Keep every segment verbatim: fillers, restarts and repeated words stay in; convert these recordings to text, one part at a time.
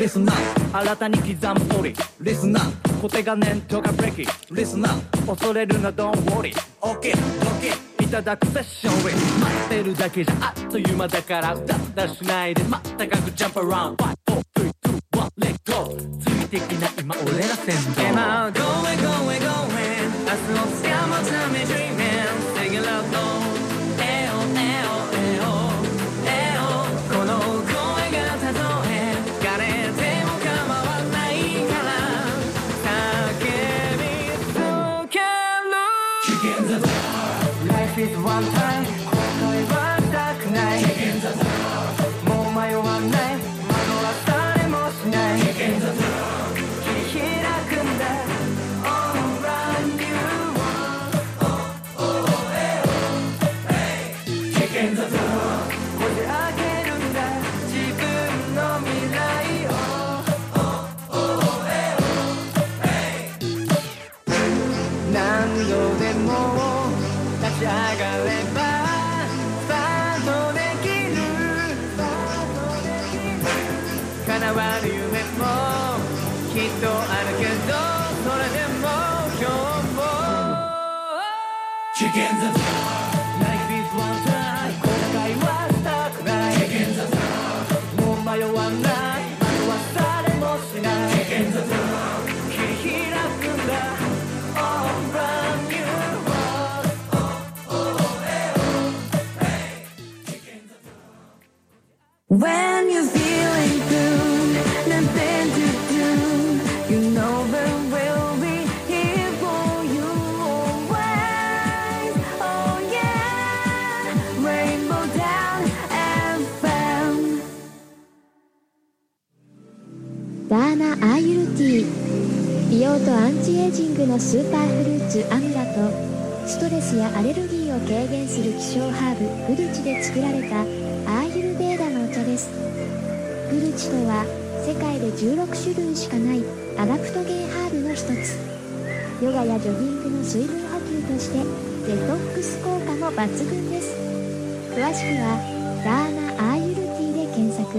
リスナー新たに刻むストーリーリスナー固定が念とかブレーキリスナー恐れるな Don't worry OK OK いただくセッションウェイ待ってるだけじゃあっという間だからうだうだしないでまったかくジャンプアラウンド ファイブ、フォー、スリー、ツー、ワン、レッツゴーついてきな今俺ら先導 Emma going going going 明日をつかむため dreaming Take it out thoughエオエオエオエオこの声がたとえ枯れても構わないから叫び続ける Life is one time 後悔はしたくないもう迷わない惑わされもしない切り開くんだ All around you Oh oh eh oh Hey Kick in the door こじ開けるんだ自分の未来を Oh oh eh oh Hey 何度でも立ち上がればスタートできる叶わぬ夢もきっとあるけどそれでも今日も Kick in the door Life is one time 後悔はしたくない Kick in the door もう迷わない惑わされもしない Kick in the door 切り開くんだ All around you When you're feeling blue, nothing to do, you know that we'll be here for you always. Oh yeah, Rainbow Town エフエムダーナアーユルティー美容とアンチエイジングのスーパーフルーツアムラとストレスやアレルギーを軽減する希少ハーブグルチで作られたアーユルベーダのお茶です。グルチとは世界でじゅうろくしゅるいしかないアダプトゲンハーブの一つ。ヨガやジョギングの水分補給としてデトックス効果も抜群です。詳しくはダーナアーユルティーで検索。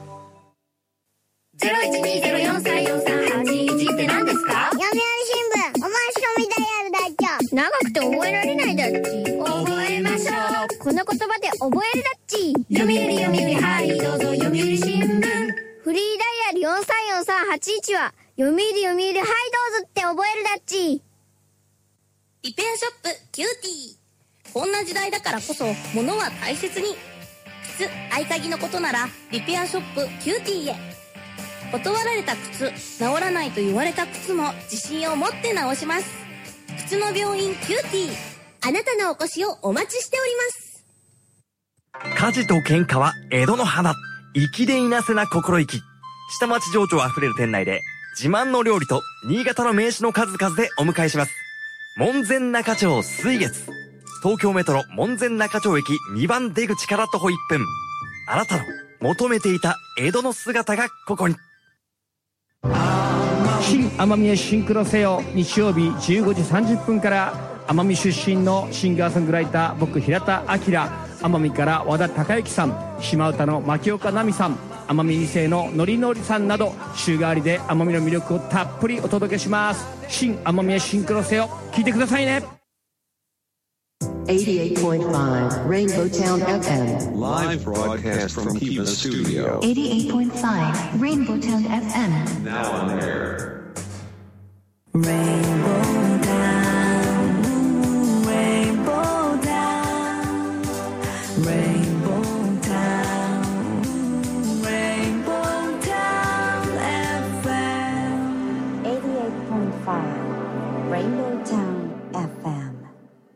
ゼロいちにゼロよんさんよんさんはちいちって何ですか？ 読売新聞お前し込みダイヤルだっちゃ。 長くて覚えられないだっち。覚えましょう。 この言葉で覚えるだっち。 読売読売はいどうぞ読売新聞。 フリーダイヤルよんさんよんさんはちいちは読売読売はいどうぞって覚えるだっち。 リペアショップキューティー。こんな時代だからこそ物は大切に。靴合鍵のことならリペアショップキューティーへ。断られた靴、治らないと言われた靴も自信を持って直します。靴の病院キューティー。あなたのお越しをお待ちしております。 火事と喧嘩は江戸の花。粋でいなせな心意気。下町情緒あふれる店内で自慢の料理と新潟の名詞の数々でお迎えします。門前仲町水月。東京メトロ門前仲町駅にばん出口から徒歩いっぷん。あなたの求めていた江戸の姿がここに。 新奄美へシンクロせよ。日曜日じゅうごじさんじゅっぷんから奄美出身のシンガーソングライター僕平田明、奄美から和田孝之さん、島唄の牧岡奈美さん、奄美に世ののりのりさんなど週替わりで奄美の魅力をたっぷりお届けします。新奄美へシンクロせよ、聞いてくださいね。 eighty-eight point five Rainbow Town エフエム Live broadcast from Kiva Studio. eighty-eight point five Rainbow Town エフエム Now on air. Rainbow Town, Rainbow Town, Rainbow Town, Rainbow Town エフエム eighty-eight point five Rainbow Town エフエム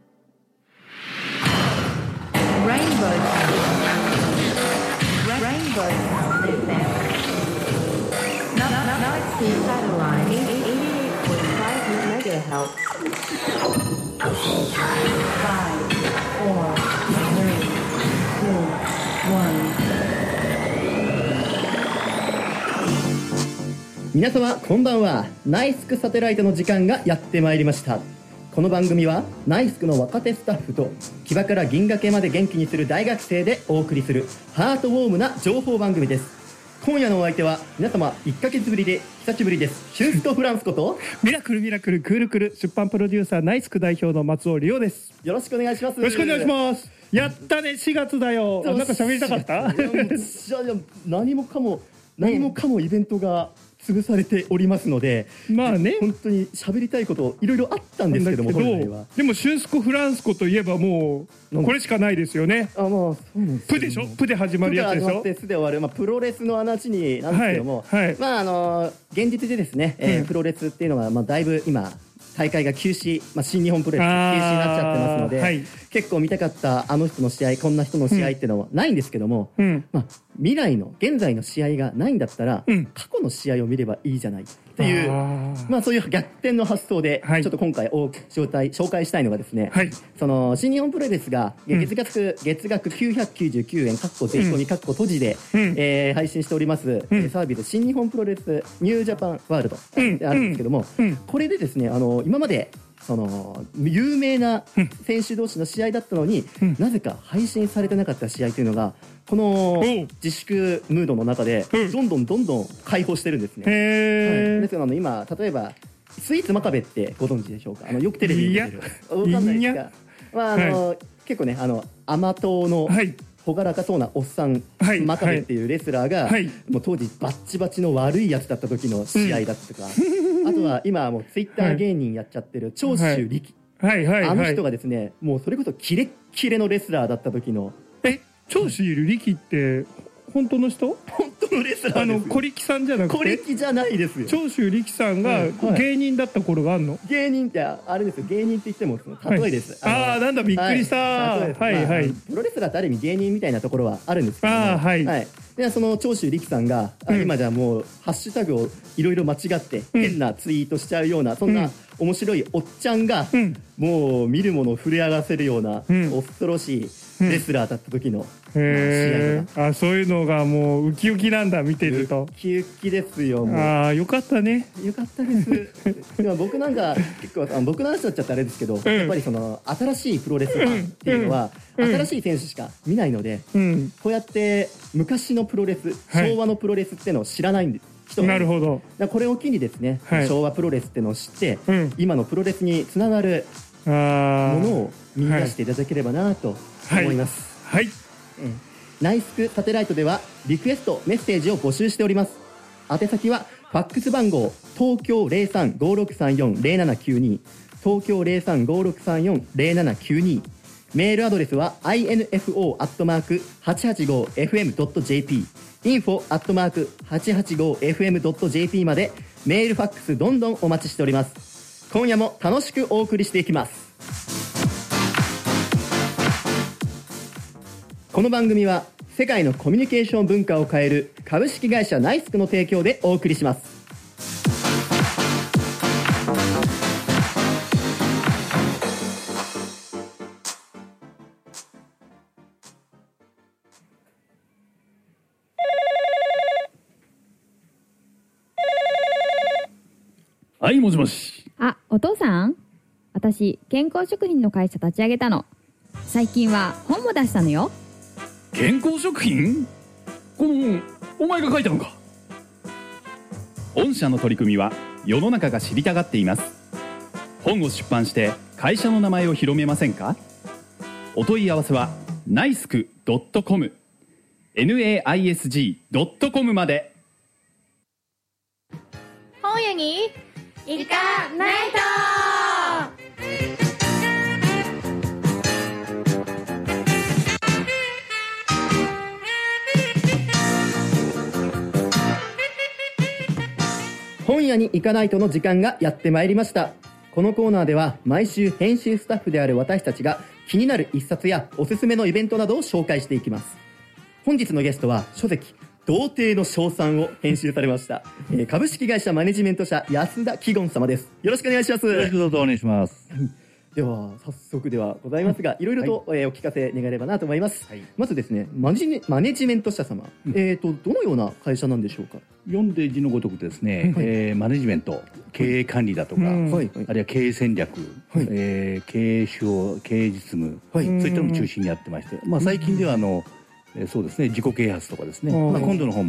Rainbow Rainbow Town エフエム Now, now, now it's the satellite eighty-eight point five megahertz. Five, four, three, two, one. 皆様こんばんは。ナイスクサテライトの時間がやってまいりました。この番組はナイスクの若手スタッフと木場から銀河系まで元気にする大学生でお送りするハートウォームな情報番組です。 今夜のお相手は皆様いっかげつぶりで久しぶりです。シュンスコフランスことミラクルミラクルクールクル出版プロデューサーナイスク代表の松尾理央です。 よろしくお願いします。 よろしくお願いします。やったね、しがつだよ。なんか喋りたかった？ いやもうじゃあ何もかも何もかもイベントが潰されておりますので、 まあね、 本当に喋りたいこといろいろあったんですけども、本来はでもシュンスコフランスコといえばもうこれしかないですよね。 あ、まあそうなんです。 プでしょ、プで始まるやつでしょ。 プで始まってスで終わる、まあ、プロレスの話になんですけども、はいはい、まああの現実でですね、えーうん、プロレスっていうのがまあだいぶ今大会が休止、まあ、新日本プロレス休止になっちゃってますので、はい、結構見たかったあの人の試合、こんな人の試合っていうのはないんですけども、うん、まあ、未来の現在の試合がないんだったら、うん、過去の試合を見ればいいじゃないっていう、あ、まあ、そういう逆転の発想で、はい、ちょっと今回お紹介紹介したいのがですね、はい、その新日本プロレスが月額、うん、月額きゅうひゃくきゅうじゅうきゅうえんかっこ税込みかっこ閉じで、うん、えー、配信しております、うん、サービス新日本プロレスニュージャパンワールドであるんですけども、うんうん、これでですね、あの今までその有名な選手同士の試合だったのに、うん、なぜか配信されてなかった試合というのがこの自粛ムードの中でどんどんどんどん解放してるんですね。へー、はい、ですからあの今例えばスイーツ真壁ってご存知でしょうか。あのよくテレビに出てる、分かんないですか。まああの、はい、結構ね、あの甘党の、はい、朗らかそうなおっさん、はい、真壁っていうレスラーが、はい、もう当時バッチバチの悪いやつだった時の試合だったとか、うん、あとは今はもうツイッター芸人やっちゃってる長州力、はいはいはいはい、あの人がですね、もうそれこそキレッキレのレスラーだった時の、 え、長州力って本当の人？ 本当のレスラーです。あの小力さんじゃなくて？ 小力じゃないですよ。 長州力さんが芸人だった頃があるの？ 芸人ってあれですよ。芸人って言っても例えです。 はい、ああ、なんだ、びっくりした。はいはい、はいはい、 プロレスラーってある意味芸人みたいなところはあるんですけども、あ、はい、はい、でその長州力さんが、うん、今じゃもうハッシュタグをいろいろ間違って変なツイートしちゃうような、うん、そんな面白いおっちゃんが、うん、もう見るものを震え上がせるような、うん、恐ろしいレスラーだった時の、うん、 へー、あ、そういうのがもうウキウキなんだ、見てると。 ウキウキですよ。もうああ、よかったね。 よかったですでも僕なんか結構あ僕の話になっちゃってあれですけど、うん、やっぱりその新しいプロレスファンっていうのは、うん、新しい選手しか見ないので、うん、こうやって昔のプロレス、昭和のプロレスっていうのを知らないんです。人なるほど。 だこれを機にですね、はい、昭和プロレスっていうのを知って、うん、今のプロレスにつながるものを見出していただければなと思います。 はい、はい、 えー、ナイスクサテライトではリクエストメッセージを募集しております。宛先はファックス番号東京 ゼロさん ごろくさんよん ゼロななきゅうに 東京 ゼロさん ごろくさんよん ゼロななきゅうに、メールアドレスは インフォ アットマーク はちはちご エフエム ドット ジェーピー インフォ アットマーク はちはちご エフエム ドット ジェーピー までメールファックスどんどんお待ちしております。今夜も楽しくお送りしていきます。この番組は世界のコミュニケーション文化を変える株式会社ナイスクの提供でお送りします。 はい、もしもし。 あ、お父さん？私、健康食品の会社立ち上げたの。最近は本も出したのよ。 健康食品？この本、お前が書いたのか？ 御社の取り組みは世の中が知りたがっています。本を出版して会社の名前を広めませんか？お問い合わせはナイスクドットコム ナイスクドットコム まで。 本屋に行かないと。 本屋に行かないとの時間がやってまいりました。このコーナーでは毎週編集スタッフである私たちが気になる一冊やおすすめのイベントなどを紹介していきます。本日のゲストは書籍童貞の称賛を編集されました、えー、株式会社マネジメント社安田貴言様です。よろしくお願いします。 よろしくどうぞお願いします。 では早速ではございますが、いろいろと、はい、えー、お聞かせ願えればなと思います、はい、まずですね、マネジメ、マネジメント社様、うん、えーとどのような会社なんでしょうか？ 読んで字のごとくですね、はい、えー、マネジメント、経営管理だとか、はい、あるいは経営戦略、はい、えー、経営手法、経営実務、はい、そういったのを中心にやってまして、まあ、最近ではあの、えー、そうですね、自己啓発とかですね、まあ、今度の本も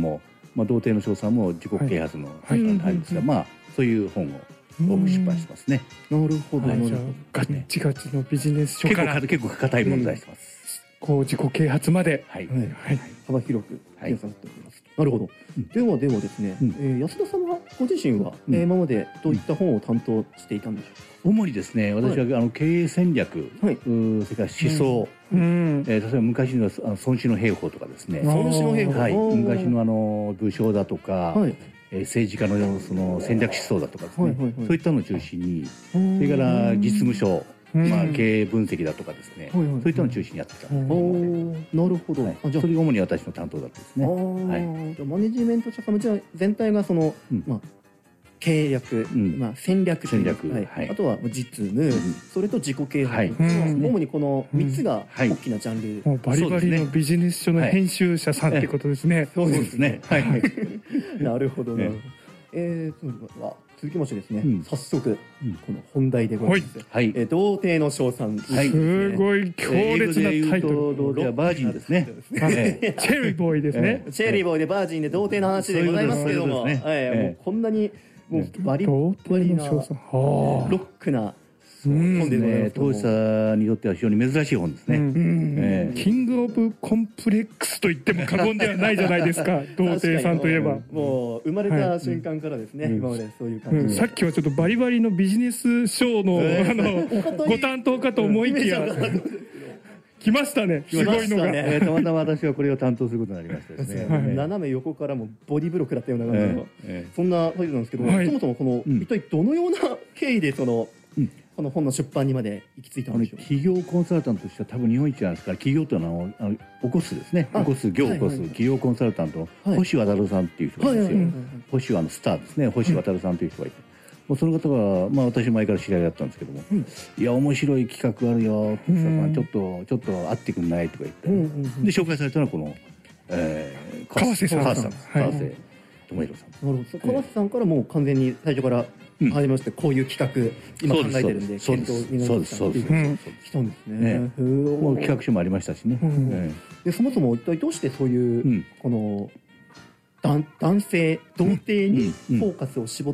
まあ、童貞の称賛も自己啓発の中に入るんですが、まあそういう本を多く出版してますね。 なるほど、 はい、じゃあガッチガチのビジネス書から結構硬い問題してます、 うん、こう自己啓発まで、 はいはいはい、幅広く掲載されております、はい、なるほど、うん、ではではですね、うんえー、安田様ご自身は、うんえー、今までどういった本を担当していたんでしょうか。 主にですね、私は、はい、あの経営戦略、はい、それから思想、うんえー、例えば昔の孫子の兵法とかですね、 孫子の兵法、 はい、昔のあの武将だとか、はいえー、政治家のその戦略思想だとかですね、はいはいはい、そういったのを中心に、それから実務書、まあ、経営分析だとかですね、はいはいはい、そういったのを中心にやってたんです。 なるほど、はい、 あじゃあそれが主に私の担当だったですね。 はい、じゃあマネジメント者様じゃあ全体がその、うんまあ経略、うんまあ、戦略戦略、 はいはい、あとは実務、うん、それと自己啓発、はい、主にこなみっつが大きなジャンル、 うんはい、バリバリのビジネス書の編集者さんってことですね。 そうですね。はい、なるほどなるほど。えー、は続きましてですね、うん、早速、うん、この本題でございます。はい、えー、童貞の称賛、 はい、すごい強烈なタイトル。 童貞はバージンですね。 チェリーボーイですね。 チェリーボーイでバージンで童貞の話でございますけども、はい、もうこんなにもうバリバリなロックな本でね、 当事者にとっては非常に珍しい本ですね。 えー、キングオブコンプレックスと言っても過言ではないじゃないですか。童貞さんといえばもう生まれた瞬間からですね、はい、今までそういう感じで、うん、 さっきはちょっとバリバリのビジネス書の、えー、あのご担当かと思いきや来ましたね。すごいのが、 えー、たまたま私はこれを担当することになりましたですね。はい、 斜め横からもボディブロー食らったような感じの、えーえー、そんなタイトルなんですけど、はい、そもそもこの、うん、一体どのような経緯でその、うん、この本の出版にまで行き着いたんでしょうか。 企業コンサルタントとしては多分日本一なんですから、企業というのはあの起こすですね、起こす業を起こす企業コンサルタントの星渡さんっていう人がいるんですよ。星はあのスターですね、星渡さんという人がいて。もうその方は、まあ、私前から知り合いだったんですけども、うん、いや面白い企画あるよって言ったら、ちょっとちょっと会ってくんないとか言って、うんうんうん、で紹介されたのはこの、えー、川瀬さん、 川瀬さん、川瀬智弘さん。 なるほど。川瀬さんからもう完全に最初から始めまして、うん、こういう企画今考えてるんで検討になりましたっていう来たんですね。 ねもう企画書もありましたしね。うんえー、でそもそも一体どうしてそういう、うん、この男性童貞にフォーカスを絞った、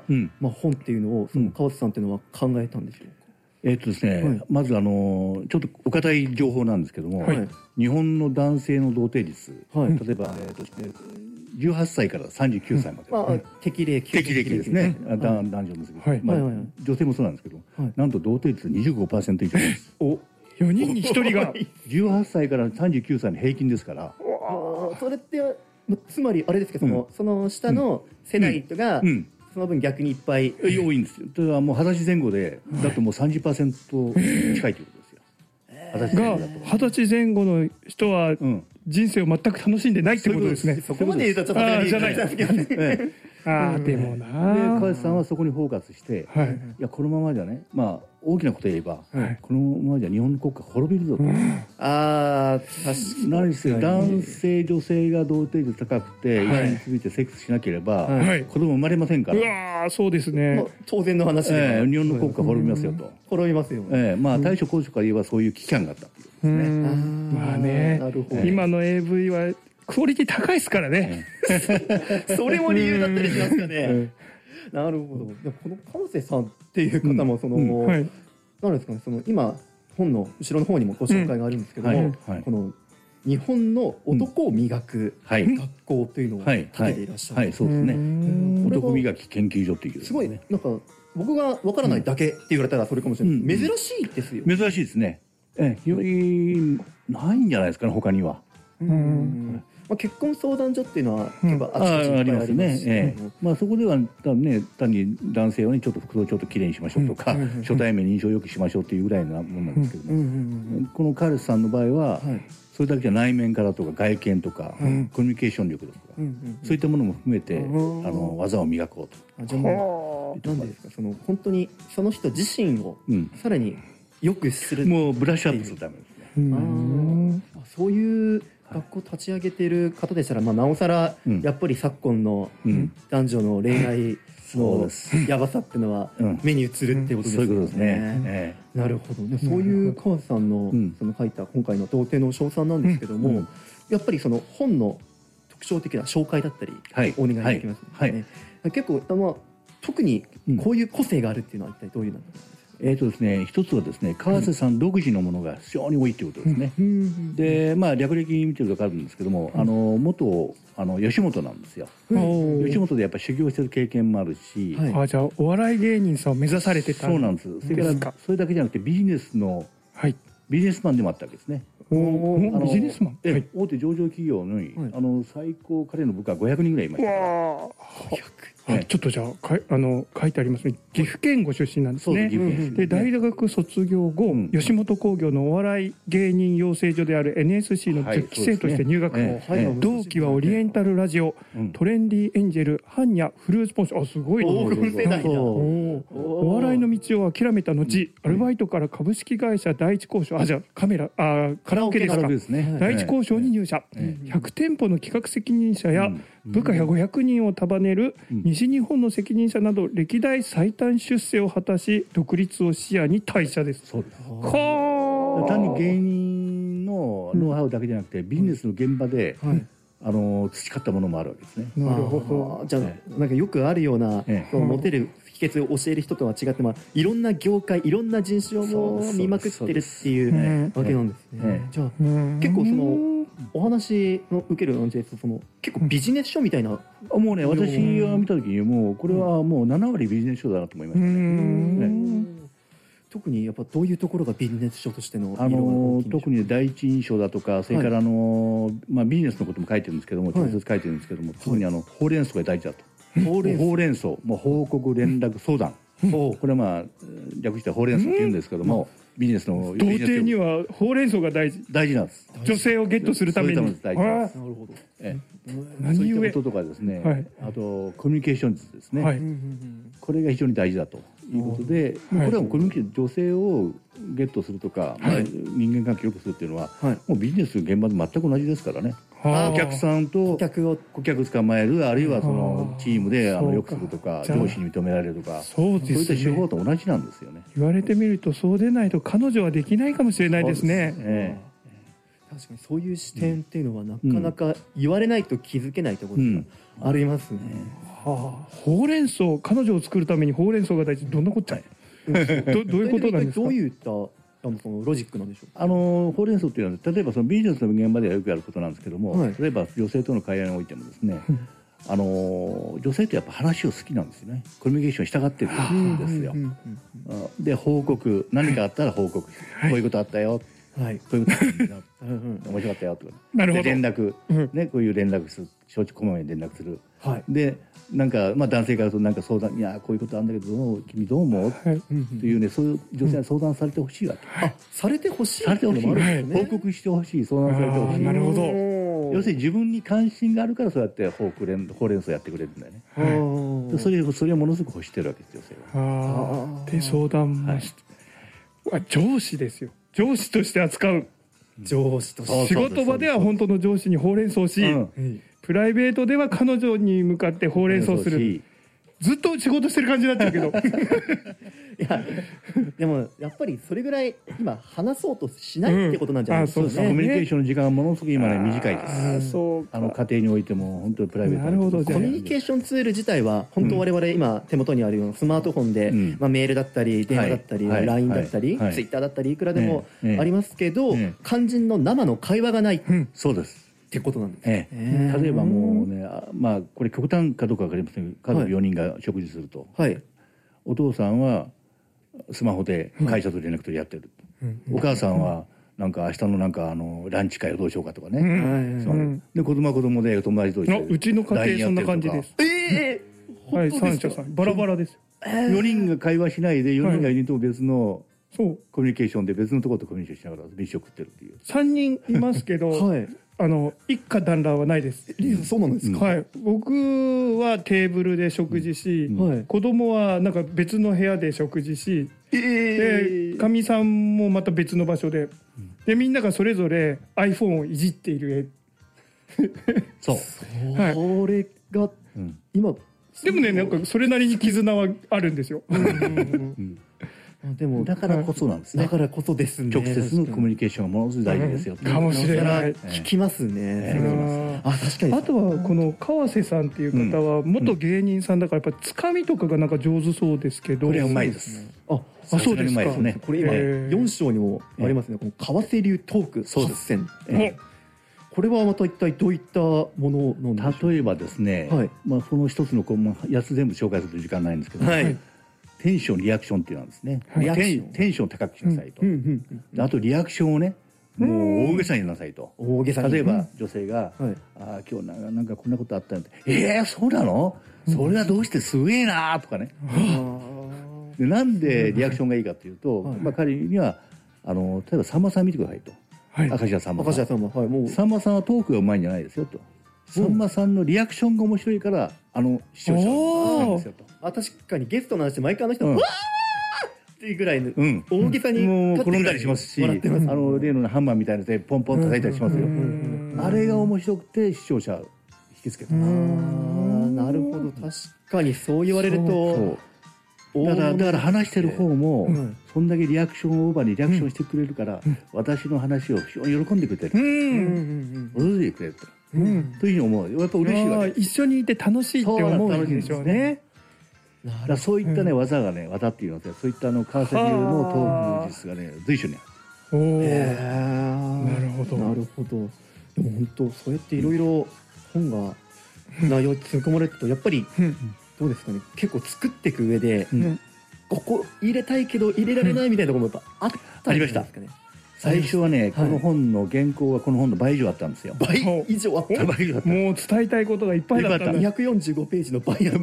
うんまあ、本っていうのをその川瀬さんっていうのは考えたんでしょうか。 えーっとですねはい、まずあのちょっとお堅い情報なんですけども、はい、日本の男性の童貞率、はい、例えば、えー、とじゅうはっさいからさんじゅうきゅうさいまで、 うんまあ、適齢期適齢期ですね、はい、男女のですけど、はいまあはいはい、女性もそうなんですけど、はい、なんと童貞率 にじゅうごパーセント 以上です。 およにんにひとりがじゅうはっさいからさんじゅうきゅうさいの平均ですから。 それってつまりあれですけど、その、うん、その下の世代が、うんうん、その分逆にいっぱい多いんですよ。それはもう二十歳前後でだともう さんじゅっパーセント 近いということですよ。 が二十歳前後の人は人生を全く楽しんでないってことですね。 そこまで言うとちょっとあじゃないですけどね。 ああでもな。 で川瀬さんはそこにフォーカスして、はい、いやこのままじゃね、まあ大きなこと言えば、はい、このままじゃ日本の国家滅びるぞと。うん、 ああ確かに。 何せ男性女性が童貞率高くて、はい、一緒についてセックスしなければ、はい、子供生まれませんから。 うわそうですね。まあ、 当然の話で、 えー、日本の国家滅びますよと。 滅びますよ。 えー、まあ大所高所から言えばそういう危機感があったっていうことですね。 まあね。なるほど。今の エーブイ はクオリティ高いですからね。 それも理由だったりしますかね。なるほど。この川瀬さんっていう方もその、うんうんはい、なんですかね、その今本の後ろの方にもご紹介があるんですけども、うんはい、この日本の男を磨く学校というのを立てていらっしゃる。 はい、はいはい、そうですね。男磨き研究所っていう、ね、 すごいね。なんか僕がわからないだけって言われたらそれかもしれない。うん、珍しいですよ。 珍しいですね。ええ、よりないんじゃないですかね他には。 うんまあ、結婚相談所っていうのは結構あちこちいっぱいありますね。 ええ、まあそこでは多分ね単に男性をねちょっと服装をちょっときれいにしましょうとか、うんうんうん、初対面に印象を良くしましょうっていうぐらいなものなんですけども、うんうんうん、このカールスさんの場合は、はい、それだけじゃ内面からとか外見とか、うん、コミュニケーション力とか、うんうんうん、そういったものも含めて、うん、あの技を磨こうと。 あじゃあもう何ですかその本当にその人自身をさらに良くする、 うん、もうブラッシュアップするためですね。 うん、あそういう学校立ち上げている方でしたら、まあ、なおさらやっぱり昨今の男女の恋愛のやばさっていうのは目に映るってことですよね。そういうことですね。なるほどね。そういう川瀬さんのその書いた今回の童貞の称賛なんですけども、やっぱりその本の特徴的な紹介だったり、 はい、 お願いできますかね。はい、結構、まあ、特にこういう個性があるっていうのは一体どういうのなんですか。 えーとですね、一つはですね、川瀬さん独自のものが非常に多いということですね。うん、で、まあ略歴見てると分かるんですけども、うん、あの元あの吉本なんですよ。吉本でやっぱり修行してる経験もあるし、 はい、あ、じゃあお笑い芸人さんを目指されてたんですか。 そうなんです。それからそれだけじゃなくてビジネスの、はい、ビジネスマンでもあったわけですね。 おあのビジネスマン、 え、はい、大手上場企業の、はい、あの最高彼の部下ごひゃくにんぐらいいましたから。 あ、ちょっとじゃあかあの書いてありますね。岐阜県ご出身なんですね。で大学卒業後、うん、吉本興業のお笑い芸人養成所である エヌエスシー のじゅっき生として入学、はいね、同期はオリエンタルラジオ、うん、トレンディエンジェル、ハンニャ、フルーツポンチ。あ、すごいな。お, お笑いの道を諦めた後、アルバイトから株式会社第一興商、あ、じゃあカメラあカラオケですか、ですね、第一興商に入社、ひゃく店舗の企画責任者や、うん部下ごひゃくにんを束ねる西日本の責任者など歴代最短出世を果たし独立を視野に退社です。 そうです。は単に芸人のノウハウだけじゃなくて、うん、ビジネスの現場で、はい、あの培ったものもあるわけですね。 なるほど。じゃあ、ね、なんかよくあるような、ね、モテる秘訣を教える人とは違って、まあ、いろんな業界いろんな人種をも見まくってるっていうわけなんですね。ねじゃあ結構そのお話の受けるのでその結構ビジネス書みたいな、 もうね、私が見た時にもうこれはもうななわりビジネス書だなと思いましたね。ね、 特にやっぱどういうところがビジネス書としてのあの特に第一印象だとか、それからあの、はい、まあ、ビジネスのことも書いてるんですけども、直接書いてるんですけども、はい、特にあのほうれん草が大事だと。ほうれん草、ほうれん草、もう報告連絡相談、これはまあ略してほうれん草って言うんですけども、ビジネスの童貞にはほうれん草が大事大事なんです。 女性をゲットするために。 そういうために大事なんです。なるほど。ええ、そういったこととかですね、はい、あとコミュニケーション術ですね、はい、これが非常に大事だということで、はい、これはコミュニケーション、女性をゲットするとか、はい、人間関係を良くするっていうのは、はい、もうビジネス現場で全く同じですからね。お客さんと顧客を顧客捕まえる、あるいはそのチームであの良くするとか、上司に認められるとか、そうですね、そういった手法と同じなんですよね。 言われてみるとそうでないと彼女はできないかもしれないですね。 そうですね。確かにそういう視点っていうのはなかなか言われないと気づけないところがありますね。 うんうんはあ、ほうれん草、彼女を作るためにほうれん草が大事、どんなこっちゃいど, どういうことなんですか。 どういったあのそのロジックなんでしょう。 あのほうれん草っていうのは例えばそのビジネスの現場ではよくやることなんですけども、はい、例えば女性との会話においてもですねあの女性ってやっぱ話を好きなんですよね。コミュニケーションしたがってるんですよ。で報告、何かあったら報告、はい、こういうことあったよ、はい、こういうことあったよ面白かったよとか、なるほど、で連絡、うんね、こういう連絡する、承知こまめに連絡する、はい、でなんか、まあ、男性からとなんか相談、いやこういうことあるんだけど君どう思う、はい、っていうね、そういう女性は相談されてほしいわけ、うん、あされてほしいされてほしい、ね、報告してほしい、相談されてほしい。なるほど。要するに自分に関心があるからそうやってほうれん草やってくれるんだよね。はい、それそれをものすごく欲してるわけですよ、女性は。 で相談もして、はい、上司ですよ。上司として扱う。 上司として仕事場では本当の上司にほうれん草し、うん、プライベートでは彼女に向かってほうれん草する。ずっと仕事してる感じになっちゃうけどいやでもやっぱりそれぐらい今話そうとしないってことなんじゃないですかね。うん、 そうそう、コミュニケーションの時間はものすごく今ね短いです。あそうあの家庭においても本当にプライベートなるほど。コミュニケーションツール自体は本当我々今手元にあるようなスマートフォンで、うんまあ、メールだったり電話だったり、はい、ライン だったり、はい、ツイッターだったりいくらでもありますけど、ね、肝心の生の会話がない、うん、 そうですってことなんです、 ええ、例えばもうね、まあこれ極端かどうか分かりませんけど、家族よにんが食事すると、はい、お父さんはスマホで会社と連絡取りやってる、うん、お母さんはなんか明日のなんかあのランチ会をどうしようかとかね、うん、で子供は子供で友達同士でうちの家庭そんな感じです。 ええー、はい、三者さんバラバラです。 よにんが会話しないでよにんがよにんとも別の、はい、コミュニケーションで別のところとコミュニケーションしながら飯を食ってるっていう。 さんにんいますけど、はいあの一家団らんはないです。 そうなんですか。 はい。僕はテーブルで食事し、うん、子供はなんか別の部屋で食事し、えー、でかみさんもまた別の場所で、うん、でみんながそれぞれ iPhone をいじっている絵。そう。 はい。それが、うん、今でもねなんかそれなりに絆はあるんですよ。 でもだからこそなんですね。 だからこそですね。 直接のコミュニケーションがものすごい大事ですよ。 かもしれない。 聞きますね。あ、確かに。 あとはこの川瀬さんっていう方は元芸人さんだからやっぱつかみとかがなんか上手そうですけど。 これはうまいです。 あ、あ、そうですか。これ今よん章にもありますね。この川瀬流トークはっせん。これはまた一体どういったものなんでしょうか。 例えばですね、まあその一つのこうやつ全部紹介すると時間ないんですけど。テンションリアクションっていうのはですね、テンテンションを高くしなさいと、あとリアクションをねもう大げさになさいと。 大げさに。 例えば女性が「ああ今日なんかこんなことあったんで」「えー、そうなの？それはどうしてすげえな」とかね。でなんでリアクションがいいかというと、まあ彼にはあの例えばさんまさん見てくださいと、明石家さんまさん。 明石家さんま、はい、もうさんまさんはトークがうまいんじゃないですよと。さんまさんのリアクションが面白いからあの視聴者が好きですよと。 あ、確かにゲストの話毎回あの人、うん、わーっていうぐらいの大げさに、 もう転んだりしますし、あの例のハンマーみたいなでポンポン叩いたりしますよ。あれが面白くて視聴者引きつけた。ああ、 なるほど。確かにそう言われると。 だからだから話してる方もそんだけリアクションオーバーにリアクションしてくれるから私の話を非常に喜んでくれてる。驚いてくれると。というふうに思う。やっぱ嬉しいわけ。 一緒にいて楽しいって思うんでしょうね。 だからそういったね技がね技っていうのはそういったあの川瀬流のトーク術がね随所にある。 おお。なるほど。 なるほど。でも本当そうやっていろいろ本が内容に詰め込まれるとやっぱりどうですかね。結構作っていく上でここ入れたいけど入れられないみたいなところもやっぱあったりですかね。 最初はね、この本の原稿はこの本の倍以上あったんですよ。 倍以上あった。 もう伝えたいことがいっぱいだった。 にひゃくよんじゅうごページの倍あった。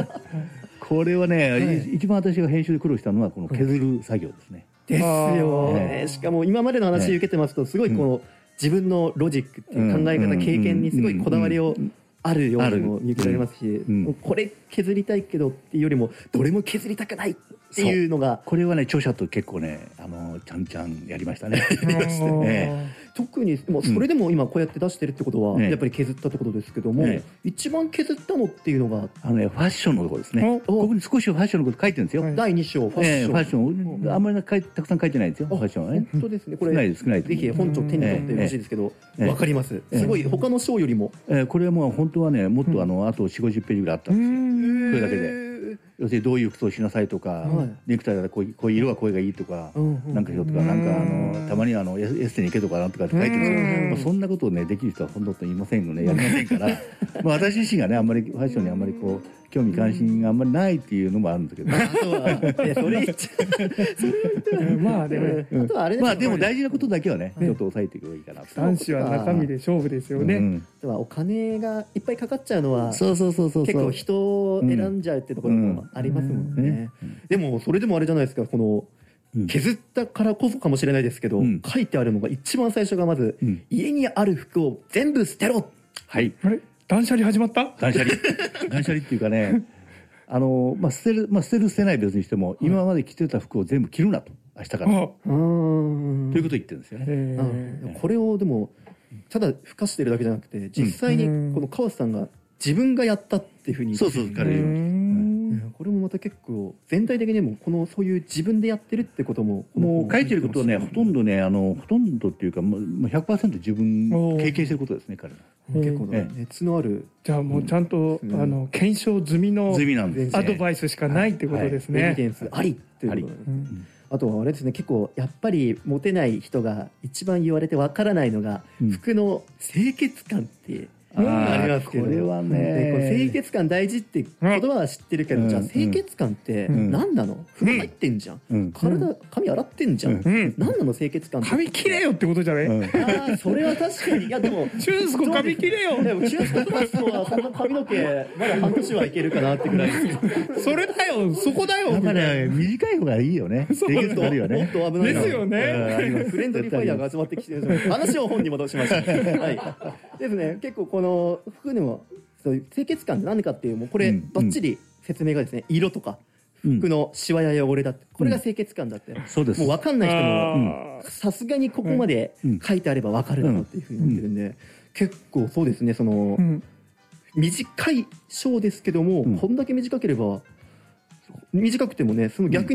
これはね、一番私が編集で苦労したのはこの削る作業ですね。 ですよ。しかも今までの話受けてますとすごいこの自分のロジックっていう考え方経験にすごいこだわりをあるようにも見受けられますし、これ削りたいけどっていうよりもどれも削りたくないっていうのが、 これはね著者と結構ねあのちゃんちゃんやりましたね。 特にもうそれでも今こうやって出してるってことはやっぱり削ったってことですけども、一番削ったのっていうのがあのねファッションのところですね。ここに少しファッションのこと書いてるんですよ。 だいに章ファッション。 ファッションあんまりたくさん書いてないんですよ。ファッションはね。 本当ですね。これ少ないです少ないです。 ぜひ本庁手に取ってよろしいですけど、わかります。すごい他の章よりもこれはもう本当はねもっとあのあとよんじゅうごページぐらいあったんですよ。それだけで。要するにどういう服装しなさいとか、ネクタイだらこういう色は声がいいとか、なんかしようとか、なんかあのたまにはあのエステに行けとかなんとかって書いてるんですけど、そんなことをねできる人はほとんどいませんよね、やりませんから、まあ私自身がねあんまりファッションにあんまりこう興味関心があんまりないっていうのもあるんですけど、 それまあでもあとはあれまあでも大事なことだけはねちょっと抑えていけばいいかな。 男子は中身で勝負ですよね。 あとはお金がいっぱいかかっちゃうのはそうそうそうそう結構人を選んじゃうってところもありますもんね。でもそれでもあれじゃないですか、この削ったからこそかもしれないですけど、書いてあるのが一番最初がまず家にある服を全部捨てろ。 はい。 あれ断捨離始まった？ 断捨離断捨離っていうかね、あのまあ捨てるまあ捨てる捨てない別にしても今まで着てた服を全部着るなと明日から。ということを言ってるんですよね。 これをでもただ付加してるだけじゃなくて実際にこの川瀬さんが自分がやったっていうふうに。 そうそう彼言いました。 これもまた結構全体的にもこのそういう自分でやってるってことももう書いてることはねほとんどねあのほとんどっていうかもう ひゃくパーセント 自分経験してることですね彼は。 結構熱のある。 じゃあもうちゃんとあの検証済みのアドバイスしかないってことですね。 エビデンスありっていうこと。あとはあれですね、結構やっぱりモテない人が一番言われてわからないのが服の清潔感ってありますけど、 これはね清潔感大事って言葉は知ってるけど、じゃあ清潔感って何なの？風呂入ってんじゃん、体髪洗ってんじゃん、何なの清潔感って。 髪切れよってことじゃない？ ああ、それは確かに。いやでもチュースコ髪切れよ。 でもチュースコとかスコはそんな髪の毛まだ半年はいけるかなってぐらいですけど。 それだよ、そこだよ。 だから短い方がいいよね。清潔感あるよね。 もっと危ないですよね。 フレンドリーファイヤーが集まってきてる。話を本に戻しました。はい。ですね。結構この服でもそういう清潔感って何かっていうもうこれバッチリ説明がですね、色とか服のシワや汚れだってこれが清潔感だって、 そうです。 もう分かんない人もさすがにここまで書いてあれば分かるだろうっていうふうに言ってるんで、結構そうですね、その短い章ですけどもこんだけ短ければ短くてもね、その逆に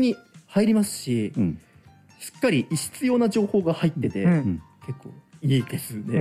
入りますし、うん、しっかり必要な情報が入ってて、うん、結構いいですね、うん、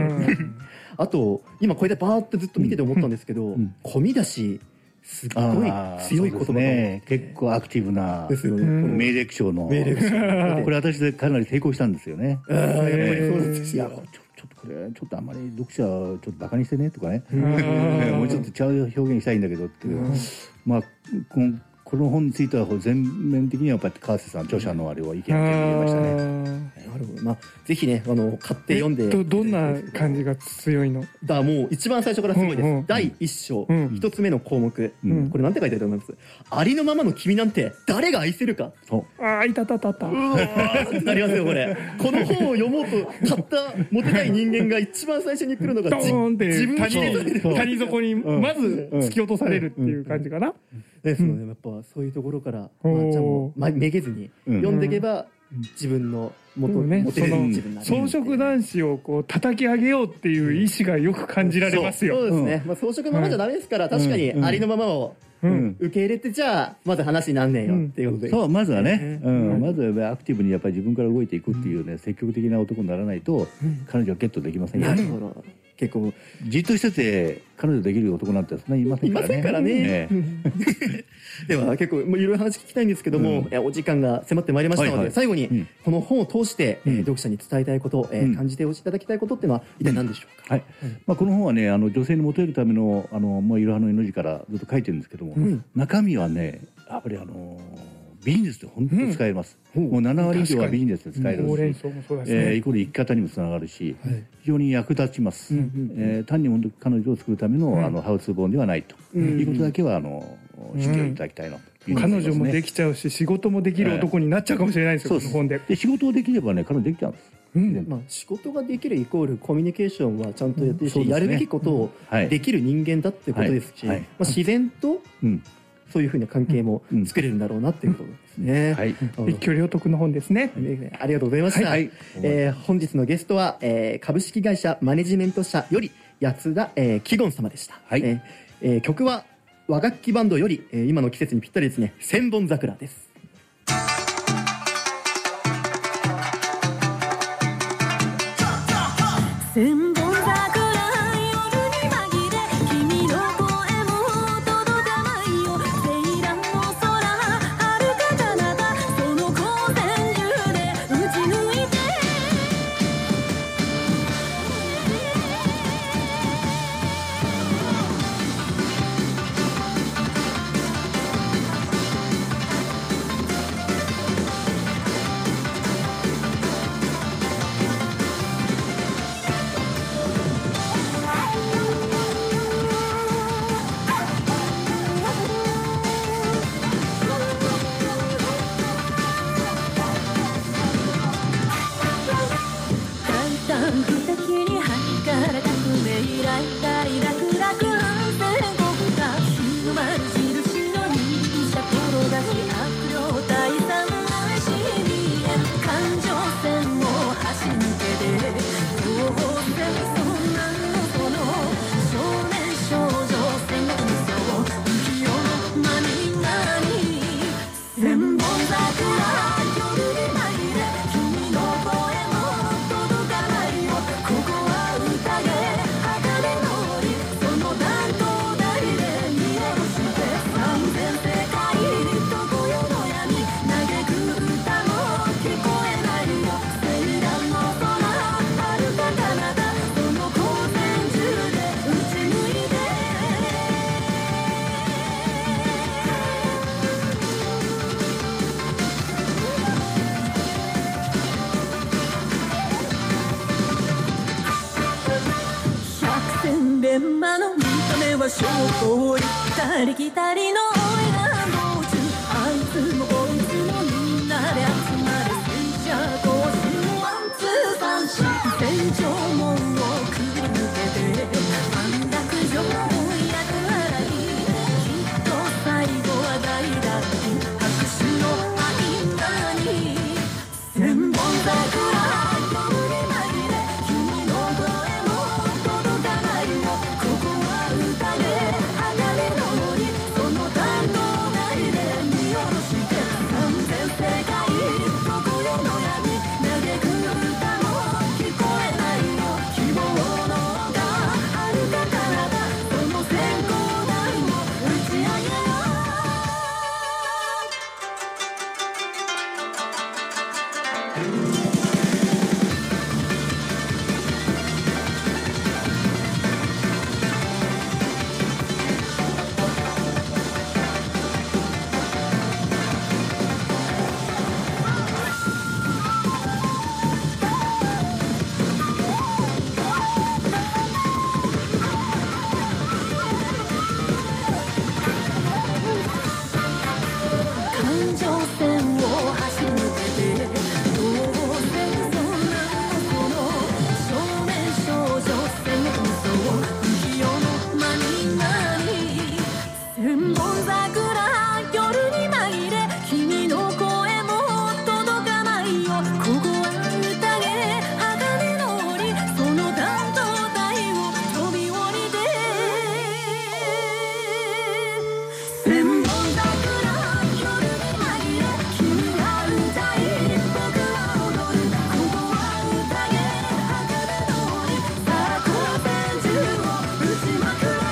あと今これでバーってずっと見てて思ったんですけど、うん、込み出しすっごい強い言葉が、ね、 結構アクティブなですよね、命令口調の命令口調これ私でかなり成功したんですよね。あやっぱりそうですよ。いやちょちょっとこれちょっとあんまり読者ちょっとバカにしてねとかねもうちょっと違う表現したいんだけどっていう、うん、まあこのこの本については全面的にはやっぱり川瀬さん著者のあれを意見を言いましたね。 なるほど。まあぜひねあの買って読んで。 どどんな感じが強いの？ だからもう一番最初からすごいです。うんうん、だいいっ章一、うん、つ目の項目、うん、これなんて書いてあると思います？ありのままの君なんて誰が愛せるか。 ああいたたたた。うわーなりますよこれ。この本を読もうと買ったモテたい人間が一番最初に来るのがドーンって自分谷谷底にまず突き落とされるっていう感じかな。 ですので、やっぱそういうところから、まあ、じゃあもう、ま、めげずに読んでいけば、自分の元、うん、モテる自分になる。 草食男子をこう叩き上げようっていう意志がよく感じられますよ。 そう、そうですね。まあ、草食のままじゃダメですから、確かにありのままを受け入れて、じゃあまず話になんねえよっていうことで、 そう、まずはね、うん、まずはアクティブにやっぱり自分から動いていくっていうね、積極的な男にならないと彼女はゲットできませんよ。なるほど。結構じっとしてて彼女できる男なんてそんなにいませんからね。いませんからね。 では結構いろいろ話聞きたいんですけども、うん、お時間が迫ってまいりましたので、はいはい、最後に、うん、この本を通して、うん、読者に伝えたいこと、えー、感じていただきたいことっていうのは一体何でしょうか。はい。 まあこの本はね、あの女性にモテるためのあのもういろはの絵の字からずっと書いてるんですけども、うん、中身はねやっぱりあのービジネスで本当に使えます、うん、もうななわり以上はビジネスで使えるし、ほうれん草もそうですね、えー、イコール生き方にもつながるし、はい、非常に役立ちます、うんうんうんえー、単に本当に彼女を作るための、うん、あのハウツー本ではないと、うん、いうことだけはあの知っていただきたいなと、 うん、彼女もできちゃうし仕事もできる男になっちゃうかもしれないですよ、えー、この本で。 で仕事をできればね彼女できちゃうんです。 うんまあ、仕事ができるイコールコミュニケーションはちゃんとやってるし、うんね、やるべきことをできる人間だってことですし、はいはいまあ、自然と、うんそういうふうな関係も作れるんだろうなっていうことですね。はい。 一挙両得の本ですね。 ありがとうございました。はい。えー、本日のゲストは、えー、株式会社マネジメント社より安田、えー、キゴン様でした。はい。えーえー、曲は和楽器バンドより、えー、今の季節にぴったりですね。千本桜です。 千本閻魔の見た目は証拠行ったり来たりのおいら道中あいつもこいつもみんなで集まる戦車行進ワンツーサンシー戦場門をくぐり抜けて反落場を役払いきっと最後は大脱出拍手の合間に千本桜その桜夜に紛れ君の声も届かないよここは宴鋼の檻その担当台を飛び降りて千本桜夜に紛れ君が歌い僕は踊るここは宴鋼の檻さあ光線銃を撃ちまくれ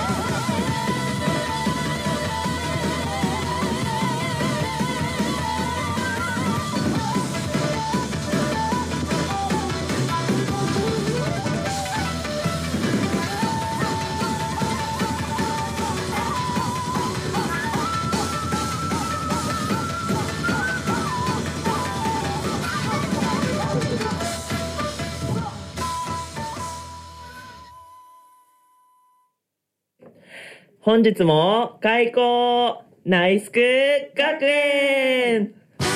本日も開校ナイスク学園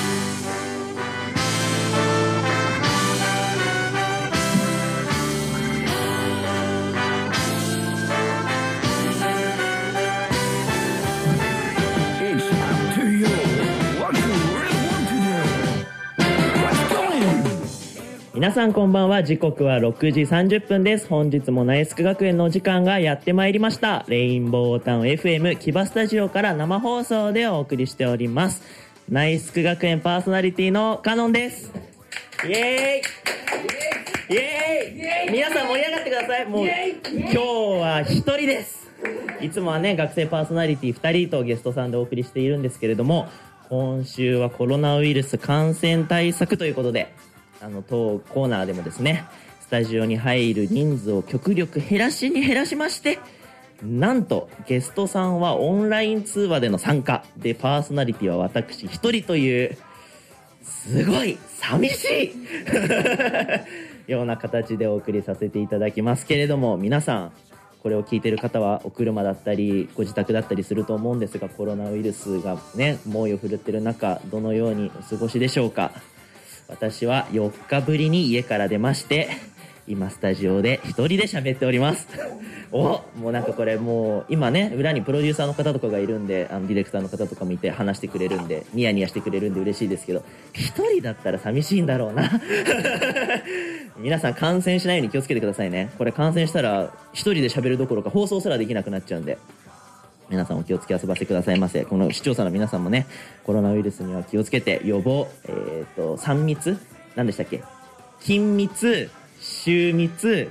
皆さんこんばんは。時刻はろくじさんじゅっぷんです。本日もナイスク学園のお時間がやってまいりました。レインボータウン エフエム 木場スタジオから生放送でお送りしております。ナイスク学園パーソナリティのカノンです。イエーイイエーイ皆さん盛り上がってください。もう今日は一人です。いつもはね、学生パーソナリティふたりとゲストさんでお送りしているんですけれども、今週はコロナウイルス感染対策ということで、あの当コーナーでもですね、スタジオに入る人数を極力減らしに減らしまして、なんとゲストさんはオンライン通話での参加で、パーソナリティは私一人というすごい寂しいような形でお送りさせていただきますけれども、皆さんこれを聞いてる方はお車だったりご自宅だったりすると思うんですが、コロナウイルスがね猛威を振るってる中、どのようにお過ごしでしょうか。私はよっかぶりに家から出まして、今スタジオで一人で喋っておりますお、もうなんかこれもう今ね、裏にプロデューサーの方とかがいるんで、あのディレクターの方とかもいて話してくれるんで、ニヤニヤしてくれるんで嬉しいですけど、一人だったら寂しいんだろうな皆さん感染しないように気をつけてくださいね。これ感染したら一人で喋るどころか放送すらできなくなっちゃうんで、皆さんお気をつけ遊ばせくださいませ。この視聴者の皆さんもね、コロナウイルスには気をつけて予防、えっとさん密何でしたっけ、緊密、週密、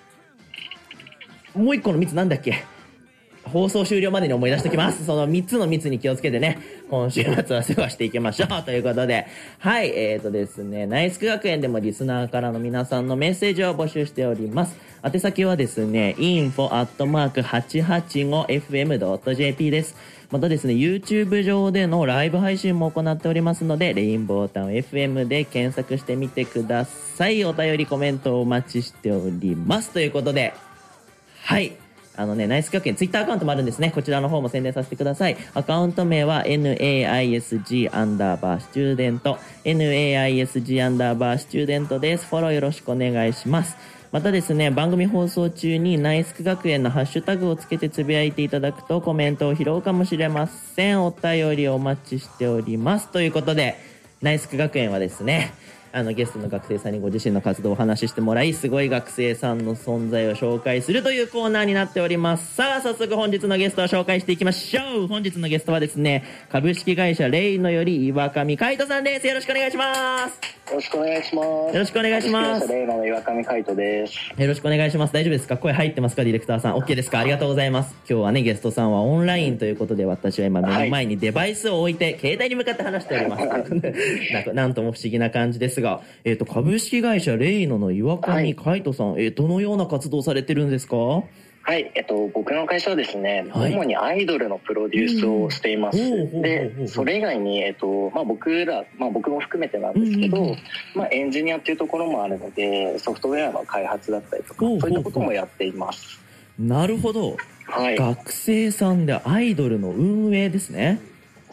もう一個の密なんだっけ、放送終了までに思い出しておきます。そのみっつの密に気をつけてね、今週末は過ごしていきましょうということで、はい、えーとですね、ナイスク学園でもリスナーからの皆さんのメッセージを募集しております。宛先はですね、インフォ アットマーク はちはちごエフエムドットジェーピー です。またですね、YouTube 上でのライブ配信も行っておりますので、レインボータウン エフエム で検索してみてください。お便りコメントをお待ちしております。ということで、はい。あのね、ナイス学園ツイッターアカウントもあるんですね。こちらの方も宣伝させてください。アカウント名は ナイスク アンダーバースチューデント ナイスク アンダーバースチューデントです。フォローよろしくお願いします。またですね、番組放送中にナイスク学園のハッシュタグをつけてつぶやいていただくとコメントを拾うかもしれません。お便りお待ちしております。ということで、ナイスク学園はですね、あのゲストの学生さんにご自身の活動をお話ししてもらい、すごい学生さんの存在を紹介するというコーナーになっております。さあ早速本日のゲストを紹介していきましょう。本日のゲストはですね、株式会社レイノより岩上海人さんです。よろしくお願いします。 よろしくお願いします。 よろしくお願いします。 株式会社レイノの岩上海人です。 よろしくお願いします。大丈夫ですか？声入ってますか？ディレクターさん OK ですか？ありがとうございます。今日はね、ゲストさんはオンラインということで、私は今目の前にデバイスを置いて、はい、携帯に向かって話しておりますなんかなんとも不思議な感じですが、えっと株式会社レイノの岩上海人さん、はい、えー、どのような活動をされてるんですか？ はい、えっと、僕の会社はですね、はい、主にアイドルのプロデュースをしています。うん、で、それ以外に、えっと、まあ僕ら、まあ僕も含めてなんですけど、うん、まあエンジニアっていうところもあるので、ソフトウェアの開発だったりとか、そういったこともやっています。 なるほど。はい。学生さんでアイドルの運営ですね。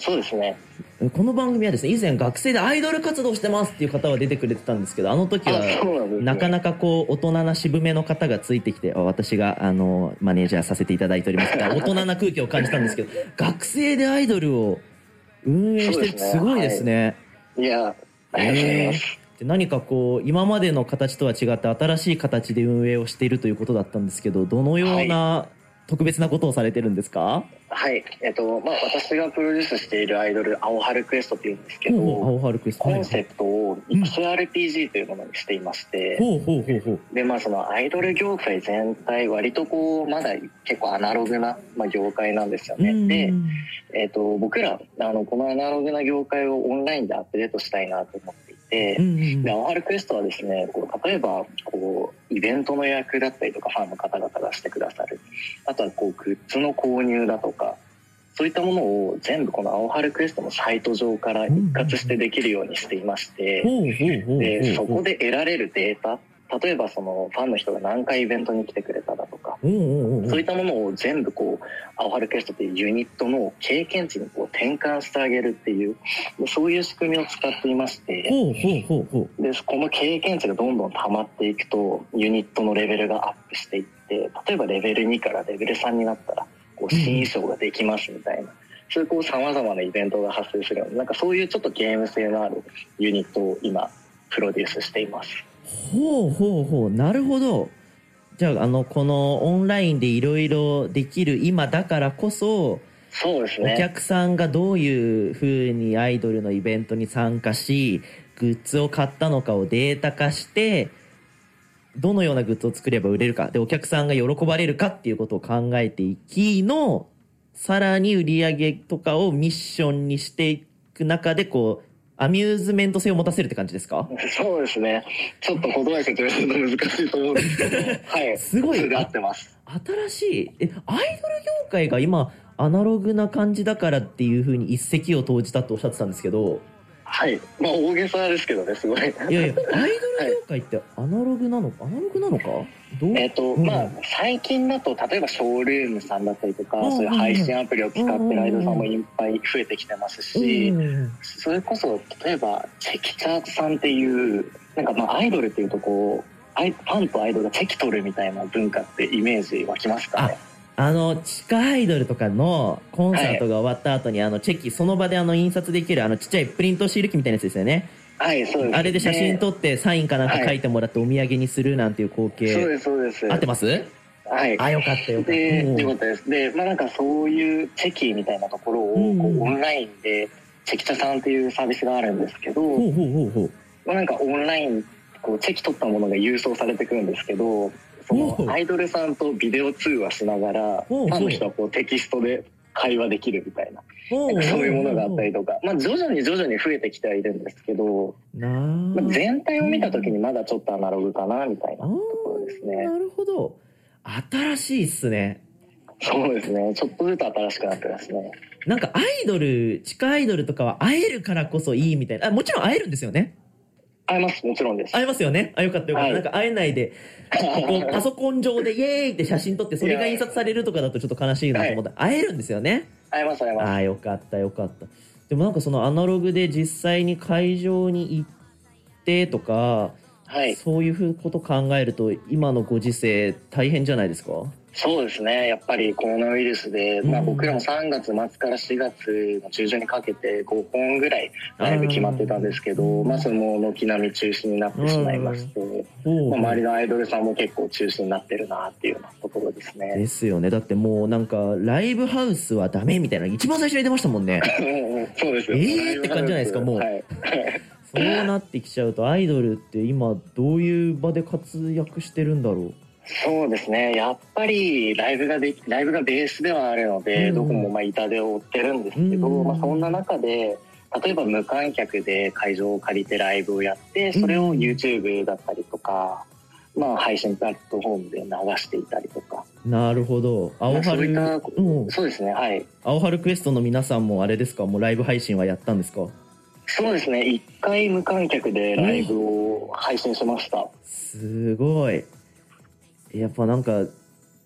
そうですね。 この番組はですね、以前学生でアイドル活動してますっていう方は出てくれてたんですけど、あの時はなかなかこう大人な渋めの方がついてきて、私があのマネージャーさせていただいておりますが、大人な空気を感じたんですけど、学生でアイドルを運営してるってすごいですね。 いや、ありがとうございます。 で何かこう今までの形とは違って新しい形で運営をしているということだったんですけど、どのような特別なことをされてるんですか？ はい、えっとまあ、私がプロデュースしているアイドル青春クエストっていうんですけど、 青春クエスト、 コンセプトを エックスアールピージー というものにしていまして、 ほうほうほうほう。 でまあそのアイドル業界全体割とこうまだ結構アナログな、まあ、業界なんですよね。で、えっと僕らあのこのアナログな業界をオンラインでアップデートしたいなと思っていて、で青春クエストはですね、こう例えばこうイベントの予約だったりとかファンの方々がしてくださる、あとはこうグッズの購入だとか、そういったものを全部この青春クエストのサイト上から一括してできるようにしていまして、でそこで得られるデータ、例えばそのファンの人が何回イベントに来てくれただとか、そういったものを全部こう青春クエストというユニットの経験値にこう転換してあげるっていう、そういう仕組みを使っていまして、でこの経験値がどんどん溜まっていくとユニットのレベルがアップしていって、例えばレベルにからレベルさんになったらこう新衣装ができますみたいな、そういうこう様々なイベントが発生するような、なんかそういうちょっとゲーム性のあるユニットを今プロデュースしています。 ほうほうほう、なるほど。じゃあ、あのこのオンラインでいろいろできる今だからこそ、 そうですね、 お客さんがどういうふうにアイドルのイベントに参加し、グッズを買ったのかをデータ化して、どのようなグッズを作れば売れるかでお客さんが喜ばれるかっていうことを考えていきの、さらに売り上げとかをミッションにしていく中で、こうアミューズメント性を持たせるって感じですか？ そうですね。ちょっと言葉で説明すると難しいと思うんですけど、はい。 すごい。 それで合ってます。 新しい。え、アイドル業界が今アナログな感じだからっていう風に一石を投じたっておっしゃってたんですけど。 はい。まあ大げさですけどね、すごい。いやいや、アイドル業界ってアナログなのか、アナログなのか？どう？ えっと、まあ最近だと例えばショールームさんだったりとか、そういう配信アプリを使ってるアイドルさんもいっぱい増えてきてますし、それこそ例えばチェキチャートさんっていうなんかまあアイドルっていうとこうアイファンとアイドルがチェキ取るみたいな文化ってイメージ湧きますかね？ あの地下アイドルとかのコンサートが終わった後に、はい、あのチェキその場であの印刷できるあのちっちゃいプリントシール機みたいなやつですよね。 はい、そうですね。 あれで写真撮ってサインかなんか書いてもらってお土産にするなんていう光景。 そうですそうです。 合ってます？ はい。 あ、よかったよかった。 で、よかったです。で、まあなんかそういうチェキみたいなところをこうオンラインでチェキチャさんっていうサービスがあるんですけど、ほうほうほうほう。まあなんかオンラインこうチェキ取ったものが郵送されてくるんですけど。そのアイドルさんとビデオ通話しながらファンの人はこうテキストで会話できるみたいな、なんかそういうものがあったりとか、まあ徐々に徐々に増えてきてはいるんですけど、まあ、全体を見た時にまだちょっとアナログかなみたいなところですね。 なるほど。新しいっすね。 そうですね。ちょっとずつ新しくなってますね。 なんかアイドル、地下アイドルとかは会えるからこそいいみたいな。あ、もちろん会えるんですよね。 会えます、もちろんです。 会えますよね。あ、よかったよかった。はい、なんか会えないで、ここパソコン上でイエーイって写真撮ってそれが印刷されるとかだとちょっと悲しいなと思った。はい、会えるんですよね。 会えます会えます。 あ、よかったよかった。でもなんかそのアナログで実際に会場に行ってとか、はい、そういうこと考えると今のご時世大変じゃないですか？ そうですね。やっぱりコロナウイルスで、まあ、僕らもさんがつ末からしがつの中旬にかけてごほんぐらいライブ決まってたんですけど、まあ、その軒並み中止になってしまいまして、まあ、周りのアイドルさんも結構中止になってるなっていうようなところですね。 ですよね。だってもうなんかライブハウスはダメみたいな一番最初に出ましたもんね。 そうですよ。 えーって感じじゃないですかもう。はい、そうなってきちゃうとアイドルって今どういう場で活躍してるんだろう？ そうですね。やっぱりライブがでライブがベースではあるので、うん、どこもまあ痛手を負ってるんですけど、うん、まあ、そんな中で例えば無観客で会場を借りてライブをやってそれを YouTube だったりとか、うん、まあ、配信プラットフォームで流していたりとか。 なるほど。青春、そういった、 うん、そうですね。はい。 青春クエストの皆さんもあれですか、もうライブ配信はやったんですか？ そうですね。一回無観客でライブを配信しました。 すごい。やっぱなんか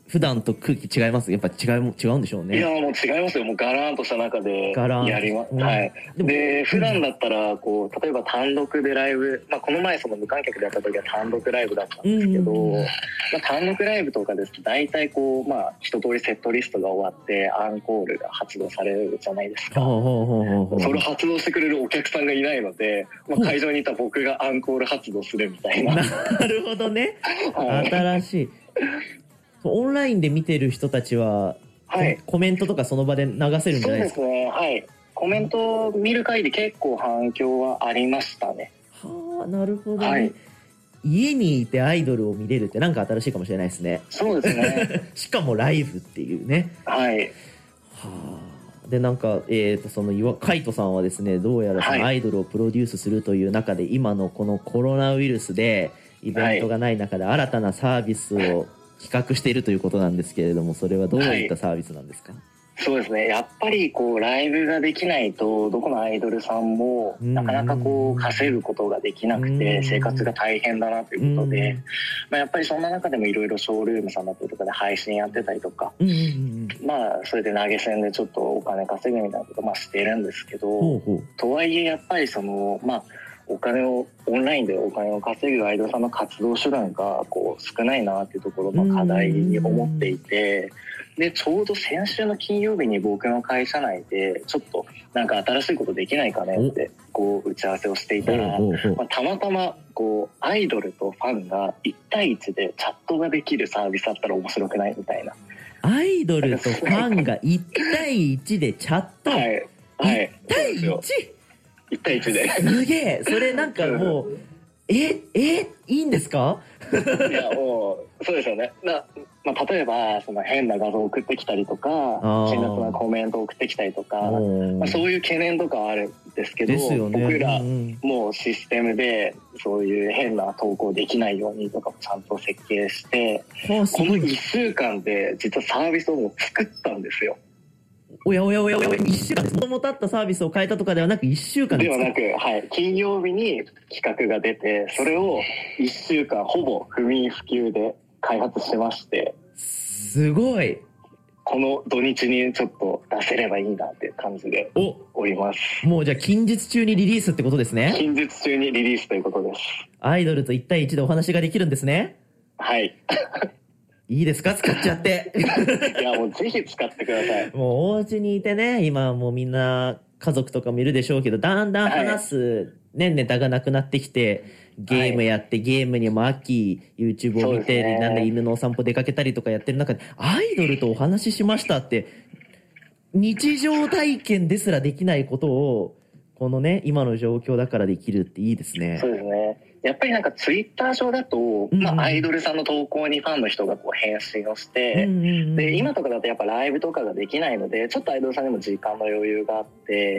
普段と空気違います？やっぱ違う違うんでしょうね。 いやもう違いますよ。もうガラーンとした中でやります。 うん、 はい。で普段だったらこう例えば単独でライブ、まあこの前その無観客でやった時は単独ライブだったんですけど、うんまあ、単独ライブとかですと大体こうまあ一通りセットリストが終わってアンコールが発動されるじゃないですか。それを発動してくれるお客さんがいないので、まあ、会場にいた僕がアンコール発動するみたいな。 なるほどね。新しい。オンラインで見てる人たちは、はい、コメントとかその場で流せるんじゃないですか？ そうですね、はい。コメントを見る限り結構反響はありましたね。 はあ、なるほどね、はい。家にいてアイドルを見れるってなんか新しいかもしれないですね。 そうですね。 しかもライブっていうね。 はい。 はあ。でなんかえっとその岩カイトさんはですね、どうやらそのアイドルをプロデュースするという中で、はい、今のこのコロナウイルスでイベントがない中で新たなサービスを企画しているということなんですけれども、それはどういったサービスなんですか？はい、 そうですね、やっぱりこうライブができないとどこのアイドルさんもなかなかこう稼ぐことができなくて生活が大変だなということで、まあ、やっぱりそんな中でもいろいろショールームさんだったりとかで配信やってたりとか、まあそれで投げ銭でちょっとお金稼ぐみたいなことまあしてるんですけど、ほうほうとはいえやっぱりそのまあお金をオンラインでお金を稼ぐアイドルさんの活動手段がこう少ないなっていうところの課題に思っていて、でちょうど先週の金曜日に僕の会社内でちょっとなんか新しいことできないかねってこう打ち合わせをしていたら、まあ、たまたまこうアイドルとファンがいち対いちでチャットができるサービスあったら面白くないみたいな。 アイドルとファンがいち対いちでチャット、はい、はい、いち対いちいち対いちで。 すげえ。それなんかもう、え、え、いいんですか？ いや、もう、そうですよね。なまあ、例えば、その変な画像を送ってきたりとか、辛辣なコメントを送ってきたりとか、まあ、そういう懸念とかはあるんですけど、ですよね、僕ら、もうシステムで、そういう変な投稿できないようにとかもちゃんと設計して、このいっしゅうかんで、実はサービスをもう作ったんですよ。 おやおやおやおや、いっしゅうかんです。もともとあったサービスを変えたとかではなくいっしゅうかんでではなく、はい、金曜日に企画が出て、それをいっしゅうかんほぼ不眠不休で開発しまして、 すごい。 この土日にちょっと出せればいいなっていう感じでおります。 もうじゃあ近日中にリリースってことですね。 近日中にリリースということです。 アイドルといち対いちでお話ができるんですね。 はい。 いいですか？使っちゃって。 いや、もうぜひ使ってください。 もうお家にいてね、今もうみんな家族とかもいるでしょうけど、だんだん話す、ね、ネタがなくなってきて、ゲームやって、はい、ゲームにも飽き、YouTube を見て、ね、なんで犬のお散歩出かけたりとかやってる中で、アイドルとお話ししましたって、日常体験ですらできないことを、このね、今の状況だからできるっていいですね。 そうですね。やっぱりなんかツイッター上だと、まあ、アイドルさんの投稿にファンの人がこう返信をして、うんうんうん、で今とかだとやっぱライブとかができないのでちょっとアイドルさんにも時間の余裕があって、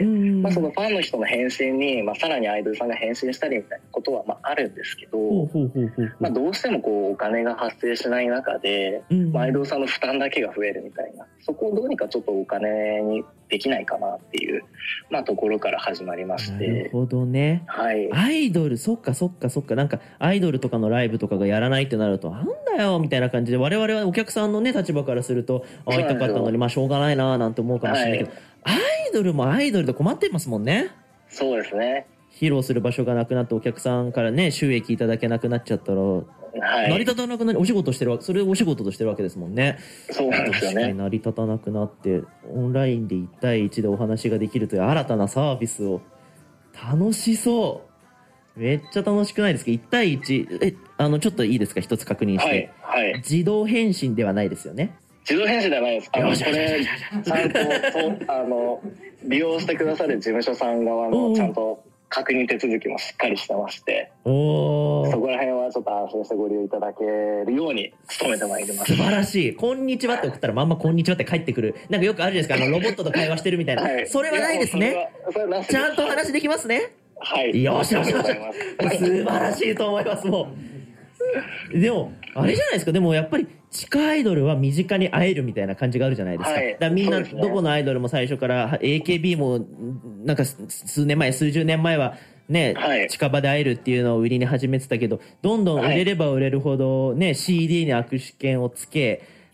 うんうんまあ、そのファンの人の返信に、まあ、さらにアイドルさんが返信したりみたいなことはまああるんですけど、まあ、どうしてもこうお金が発生しない中で、うんうんまあ、アイドルさんの負担だけが増えるみたいな、そこをどうにかちょっとお金にできないかなっていう、まあ、ところから始まりまして。 なるほどね、 はい、 アイドルそっかそっかそっかなんかアイドルとかのライブとかがやらないってなるとなんだよみたいな感じで我々はお客さんのね立場からすると会いたかったのにまあしょうがないななんて思うかもしれないけど、はい、アイドルもアイドルで困ってますもんね。 そうですね。 披露する場所がなくなってお客さんからね収益いただけなくなっちゃったら、はい、成り立たなくなりお仕事してるわけそれをお仕事としてるわけですもんね。 そうなんですよね。 確かに成り立たなくなってオンラインでいち対いちでお話ができるという新たなサービスを楽しそう。めっちゃ楽しくないですか？いち対いちえあのちょっといいですか？一つ確認して、 はいはい、 自動返信ではないですよね？ 自動返信ではないです。あのこれちゃんとそうあの利用してくださる事務所さん側のちゃんと確認手続きもしっかりしてまして、おそこら辺はちょっと安心してご利用いただけるように努めてまいります。 素晴らしい。こんにちはって送ったらまんまこんにちはって返ってくる。なんかよくあるじゃないですか、あのロボットと会話してるみたいな、はい、それはないですね。それはちゃんとお話できますね。 はい。 よしよしよし。素晴らしいと思います。もう。でもあれじゃないですか。でもやっぱり地下アイドルは身近に会えるみたいな感じがあるじゃないですか。はい、だからみんな、ね、どこのアイドルも最初から エーケービー もなんか数年前数十年前はね、はい、近場で会えるっていうのを売りに始めてたけど、どんどん売れれば売れるほどね、はい、シーディー に握手券をつけ、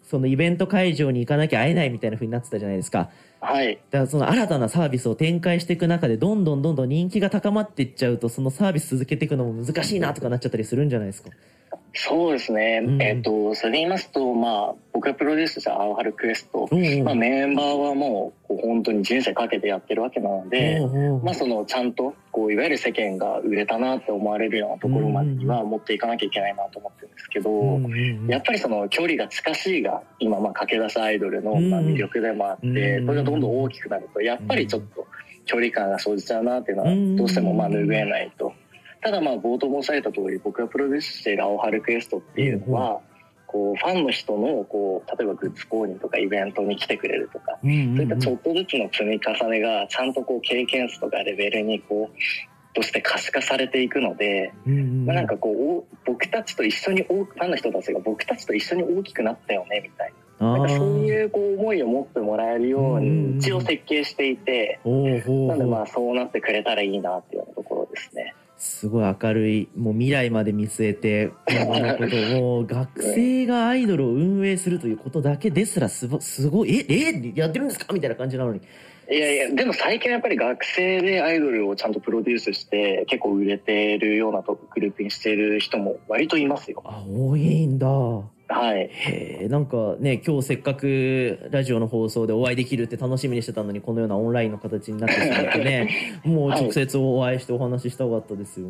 そのイベント会場に行かなきゃ会えないみたいな風になってたじゃないですか。 はい。 だからその新たなサービスを展開していく中でどんどんどんどん人気が高まっていっちゃうと、そのサービス続けていくのも難しいなとかなっちゃったりするんじゃないですか。 そうですね、うん、えっ、ー、とそれで言いますと、まあ、僕がプロデュースした青春クエスト、まあ、メンバーはもうこう本当に人生かけてやってるわけなので、まあ、そのちゃんとこういわゆる世間が売れたなって思われるようなところまでには持っていかなきゃいけないなと思ってるんですけど、うんうん、やっぱりその距離が近しいが今まあ駆け出しアイドルのまあ魅力でもあって、うん、それがどんどん大きくなるとやっぱりちょっと距離感が生じちゃうなっていうのはどうしてもまあ拭えないと。ただまあ冒頭申し上げた通り、僕がプロデュースしている青春クエストっていうのは、こうファンの人のこう例えばグッズ購入とかイベントに来てくれるとか、そういったちょっとずつの積み重ねがちゃんとこう経験値とかレベルにこうとして可視化されていくので、まあ、なんかこう僕たちと一緒にファンの人たちが僕たちと一緒に大きくなったよねみたいな。なんかそういうこう思いを持ってもらえるように一応設計していて、なのでまあそうなってくれたらいいなっていうようなところですね。 すごい明るい、もう未来まで見据えて、このこともう学生がアイドルを運営するということだけですらすごすごい、え、え、やってるんですかみたいな感じなのに。 いやいや、でも最近やっぱり学生でアイドルをちゃんとプロデュースして結構売れてるようなグループにしてる人も割といますよ。 あ、多いんだ。 はい。 へえ、なんかね、今日せっかくラジオの放送でお会いできるって楽しみにしてたのに、このようなオンラインの形になってしまってね、もう直接お会いしてお話ししたかったですよ。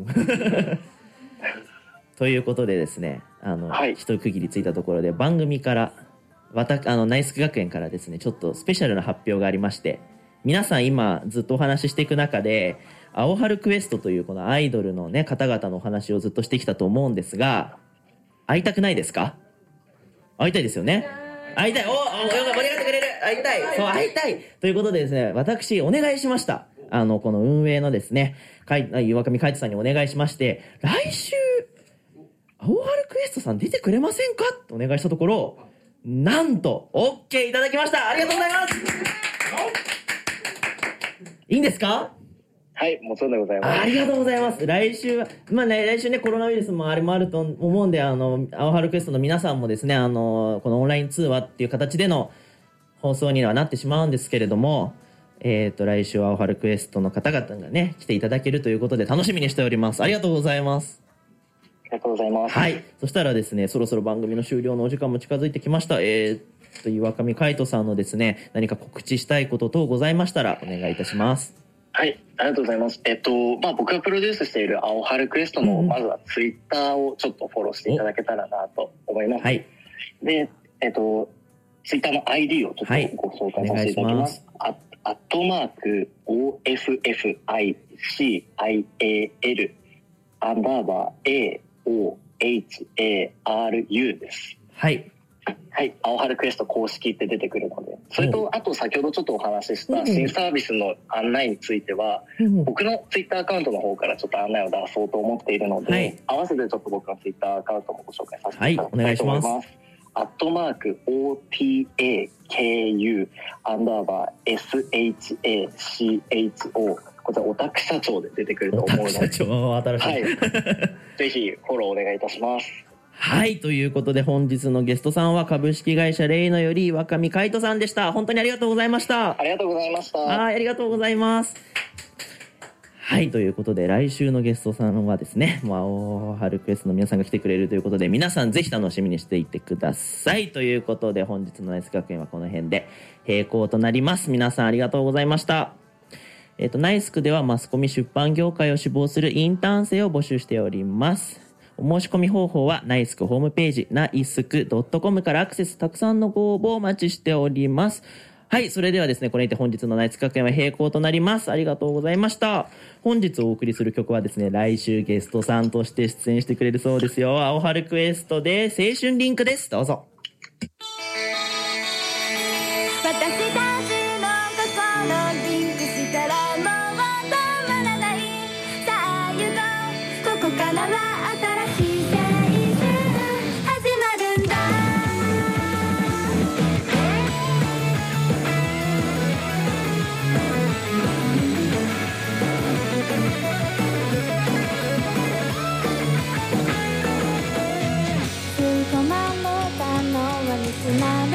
ということでですね、あの、はい、一区切りついたところで番組から、わたあのナイスク学園からですね、ちょっとスペシャルな発表がありまして、皆さん今ずっとお話ししていく中で、青春クエストというこのアイドルのね、方々のお話をずっとしてきたと思うんですが、会いたくないですか？会いたいですよね。会いたい。おお、盛り上がってくれる。会いたい。そう、会いたい。ということでですね、私、お願いしました。あの、この運営のですね、かい、岩上海人さんにお願いしまして、来週、青春クエストさん出てくれませんかってお願いしたところ、なんと、OK いただきました。ありがとうございます。いいんですか？ はい、もちろんでございます。 ありがとうございます。来週は、まあね、来週ね、コロナウイルスもあれもあると思うんで、あの、青春クエストの皆さんもですね、あの、このオンライン通話っていう形での放送にはなってしまうんですけれども、えっと、来週は青春クエストの方々がね、来ていただけるということで楽しみにしております。ありがとうございます。 ありがとうございます。 はい。そしたらですね、そろそろ番組の終了のお時間も近づいてきました。えー、っと、岩上海人さんのですね、何か告知したいこと等ございましたらお願いいたします。 はい、ありがとうございます。えっと、まあ、僕がプロデュースしている青春クエストの、まずはツイッターをちょっとフォローしていただけたらなと思います。はい。で、えっと、ツイッターの アイディー をちょっとご紹介させていただきます。はい、アットマーク オーエフエフアイシーアイエーエル アンダーバー エーオーエイチエーアールユー です。 はい。 はい、青春クエスト公式って出てくるので、それとあと先ほどちょっとお話しした新サービスの案内については、僕のツイッターアカウントの方からちょっと案内を出そうと思っているので、はい、合わせてちょっと僕のツイッターアカウントもご紹介させていただきたいと思います。はい、お願いします。アットマーク オーティーエーケーユー アンダーバー エスエイチエーシーエイチオー、こちらオタク社長で出てくると思うので、オタク社長新しい、はい、ぜひフォローお願いいたします。 はい。ということで本日のゲストさんは株式会社レイノより若見海人さんでした。本当にありがとうございました。 ありがとうございました。 はい。ありがとうございます。はい。ということで来週のゲストさんはですね、まあ、青春クエストの皆さんが来てくれるということで、皆さんぜひ楽しみにしていてください。ということで本日のナイス学園はこの辺で閉校となります。皆さんありがとうございました。えっと、ナイスクではマスコミ出版業界を志望するインターン生を募集しております。お申し込み方法はナイスクホームページナイスクドットコムからアクセス、たくさんのご応募をお待ちしております。はい、それではですね、これにて本日のナイス学園は閉校となります。ありがとうございました。本日お送りする曲はですね、来週ゲストさんとして出演してくれるそうですよ。青春クエストで青春リンクです。どうぞ。 私たちの心リンクしたらもう止まらない。さあ行こう、ここからは新しい青春始まるんだ。吸い込まれたのはミスなの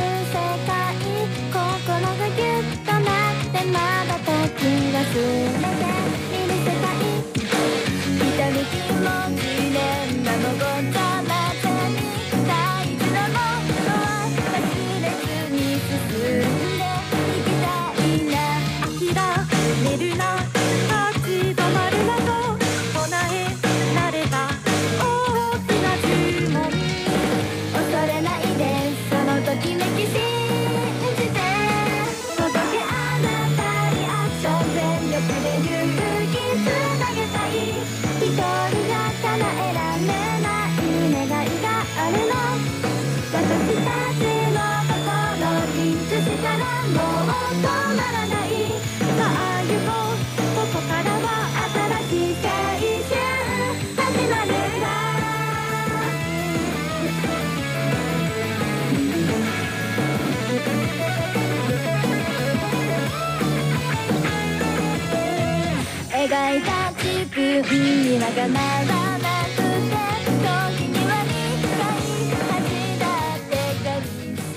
描いた自分にはかなわなくて、時にはにかい恥だって借りる。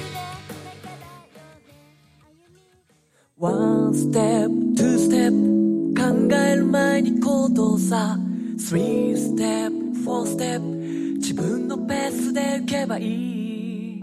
ワンステップ、ツーステップ、考える前に行動さ。スリーステップ、フォーステップ、自分のペースで行けばいい。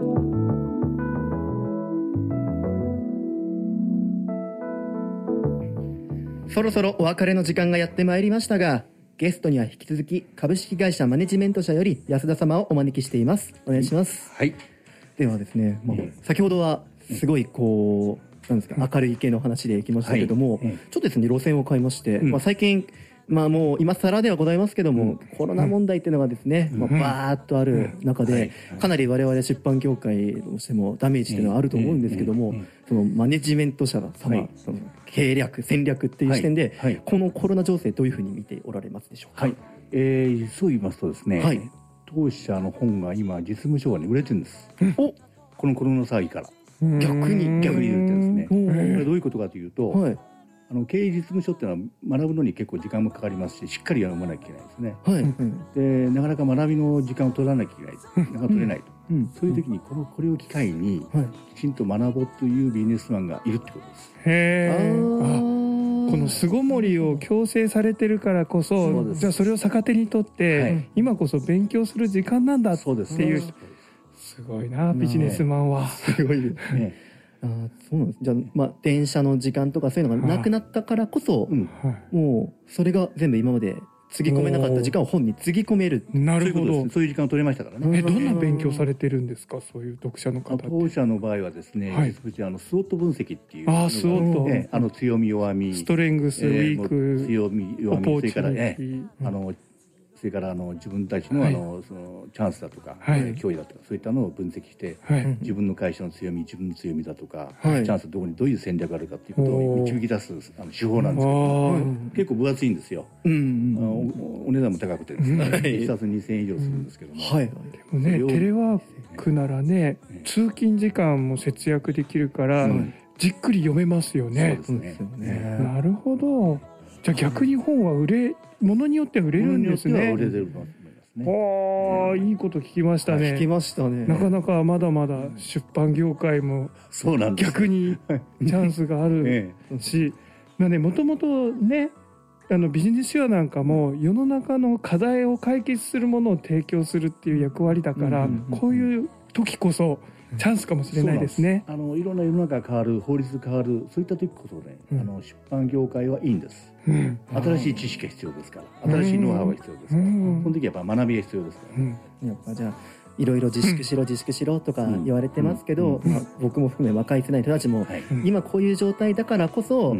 そろそろお別れの時間がやってまいりましたが、ゲストには引き続き株式会社マネジメント社より安田様をお招きしています。お願いします。 はい。 ではですね、まあ、先ほどはすごいこうなんですか、明るい系の話でいきましたけども、はい、ちょっとですね路線を変えまして、うん、まあ、最近まあもう今更ではございますけども、うん、コロナ問題っていうのがですね、うん、まあ、バーッとある中で、うん、かなり我々出版業界としてもダメージっていうのはあると思うんですけども、そのマネジメント社様、はい、その経略戦略っていう視点で、はいはい、このコロナ情勢どういうふうに見ておられますでしょうか。 はい、えー、そう言いますとですね、はい、当社の本が今実務書が、ね、売れてるんです、うん、おこのコロナ騒ぎから逆に逆に言ってですね、これどういうことかというと、はい、あの経営実務書っていうのは学ぶのに結構時間もかかりますし、しっかり読まなきゃいけないですね、はい、でなかなか学びの時間を取らなきゃいけない、なかなか取れないと、うん、そういう時にこのこれを機会にきちんと学ぼうというビジネスマンがいるってことです。 へー、この巣ごもりを強制されてるからこそ、そじゃあそれを逆手にとって、はい、今こそ勉強する時間なんだっていう、すごいなビジネスマンは、 すごいですね。あ、そうなんです。じゃあ、まあ、電車の時間とかそういうのがなくなったからこそ、うん、もうそれが全部今までつぎ込めなかった時間を本につぎ込める。 なるほど。 そういう時間を取れましたからね。 え、どんな勉強されてるんですか、そういう読者の方って。 当社の場合はですね、はい、あのスウォット分析っていう、 あ、スウォット、 ね、あの強み弱み、 ストレングス、ウィーク、 強み弱み、それからね、あのそれからあの自分たちの、はい、あのそのチャンスだとか、はい、脅威だとかそういったのを分析して、はい、自分の会社の強み、自分の強みだとか、はい、チャンスどこにどういう戦略があるかっていうことを導き出すあの手法なんですけど、結構分厚いんですよ。うん、お, お値段も高くてですね、はい、一冊にせんえん以上するんですけども、はい、でもねテレワークならね、通勤時間も節約できるから、うん、じっくり読めますよね。 そうですね。 なるほど。じゃあ逆に本は売れものによっては売れるんですね。 売れてると思いますね。 おー、いいこと聞きましたね。 聞きましたね。 なかなかまだまだ出版業界も逆にチャンスがあるし、まあね、もともとね、あのビジネス書なんかも世の中の課題を解決するものを提供するっていう役割だから、こういう時こそチャンスかもしれないですね。 あのいろんな世の中が変わる、法律が変わる、そういった時こそね、うん、あの出版業界はいいんです、うん、新しい知識が必要ですから、新しいノウハウが必要ですから、うん、その時はやっぱ学びが必要ですから、ね、 うん、やっぱじゃあいろいろ自粛しろ、うん、自粛しろとか言われてますけど、うん、まあ、僕も含め若い世代の人たちも、はい、今こういう状態だからこそ、うん、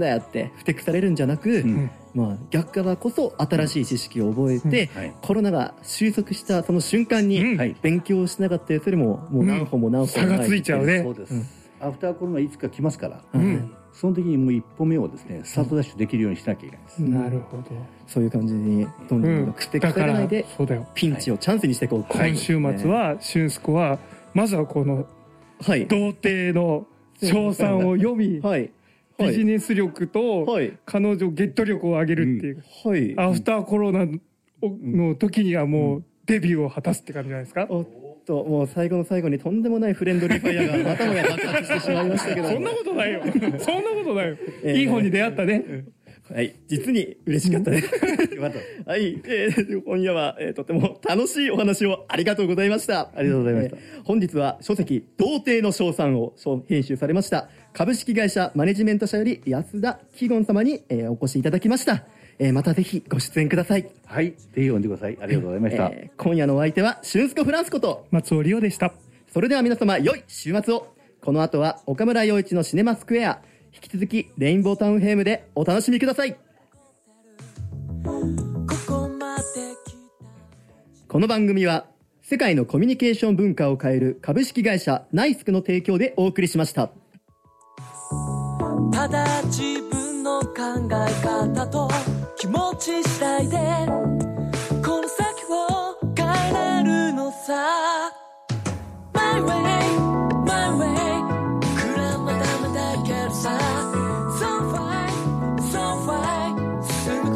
だよってふてくされるんじゃなく、うん、まあ、逆からこそ新しい知識を覚えて、うん、はい、コロナが収束したその瞬間に勉強しなかったやつよりももう何歩も何歩もない、うん、差がついちゃうね。 そうです、うん、アフターコロナいつか来ますから、うん、その時にもう一歩目をですねスタートダッシュできるようにしなきゃいけないです、 うん、なるほど。 そういう感じにどんどんふてくされないで、うん、ピンチをチャンスにしていこう。 今週末は俊介はまずはこの童貞の称賛を読み、はい、ビジネス力と彼女ゲット力を上げるっていう、はい、アフターコロナの時にはもうデビューを果たすって感じじゃないですか。 おっと、もう最後の最後にとんでもないフレンドリーファイヤーがまたもや爆発してしまいましたけどそんなことないよそんなことないよ、えー、いい本に出会ったね、 はい、実に嬉しかったですはい、えー、今夜は、えー、とても楽しいお話をありがとうございました。 ありがとうございました、えー、本日は書籍童貞の称賛を編集されました株式会社マネジメント社より安田貴言様に、えー、お越しいただきました。えー、またぜひご出演ください。 はい、ぜひ呼んでください。ありがとうございました、 えー、今夜のお相手は俊介フランスこと松尾理央でした。 それでは皆様良い週末を。この後は岡村陽一のシネマスクエア、引き続きレインボータウンヘイムでお楽しみください。この番組は世界のコミュニケーション文化を変える株式会社ナイスクの提供でお送りしました。 ただ自分の考え方と気持ち次第でこの先を変えれるのさ。 My way, my way くらまだまだいけるさ。 So fine, so fine すぐ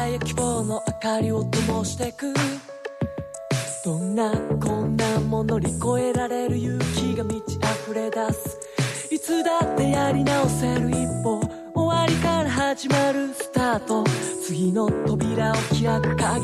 来や希望の明かりを灯してく。どんな困難も乗り越えられる勇気が満ち溢れ出す。いつだってやり直せる一歩、終わりから始まるスタート。次の扉を開く鍵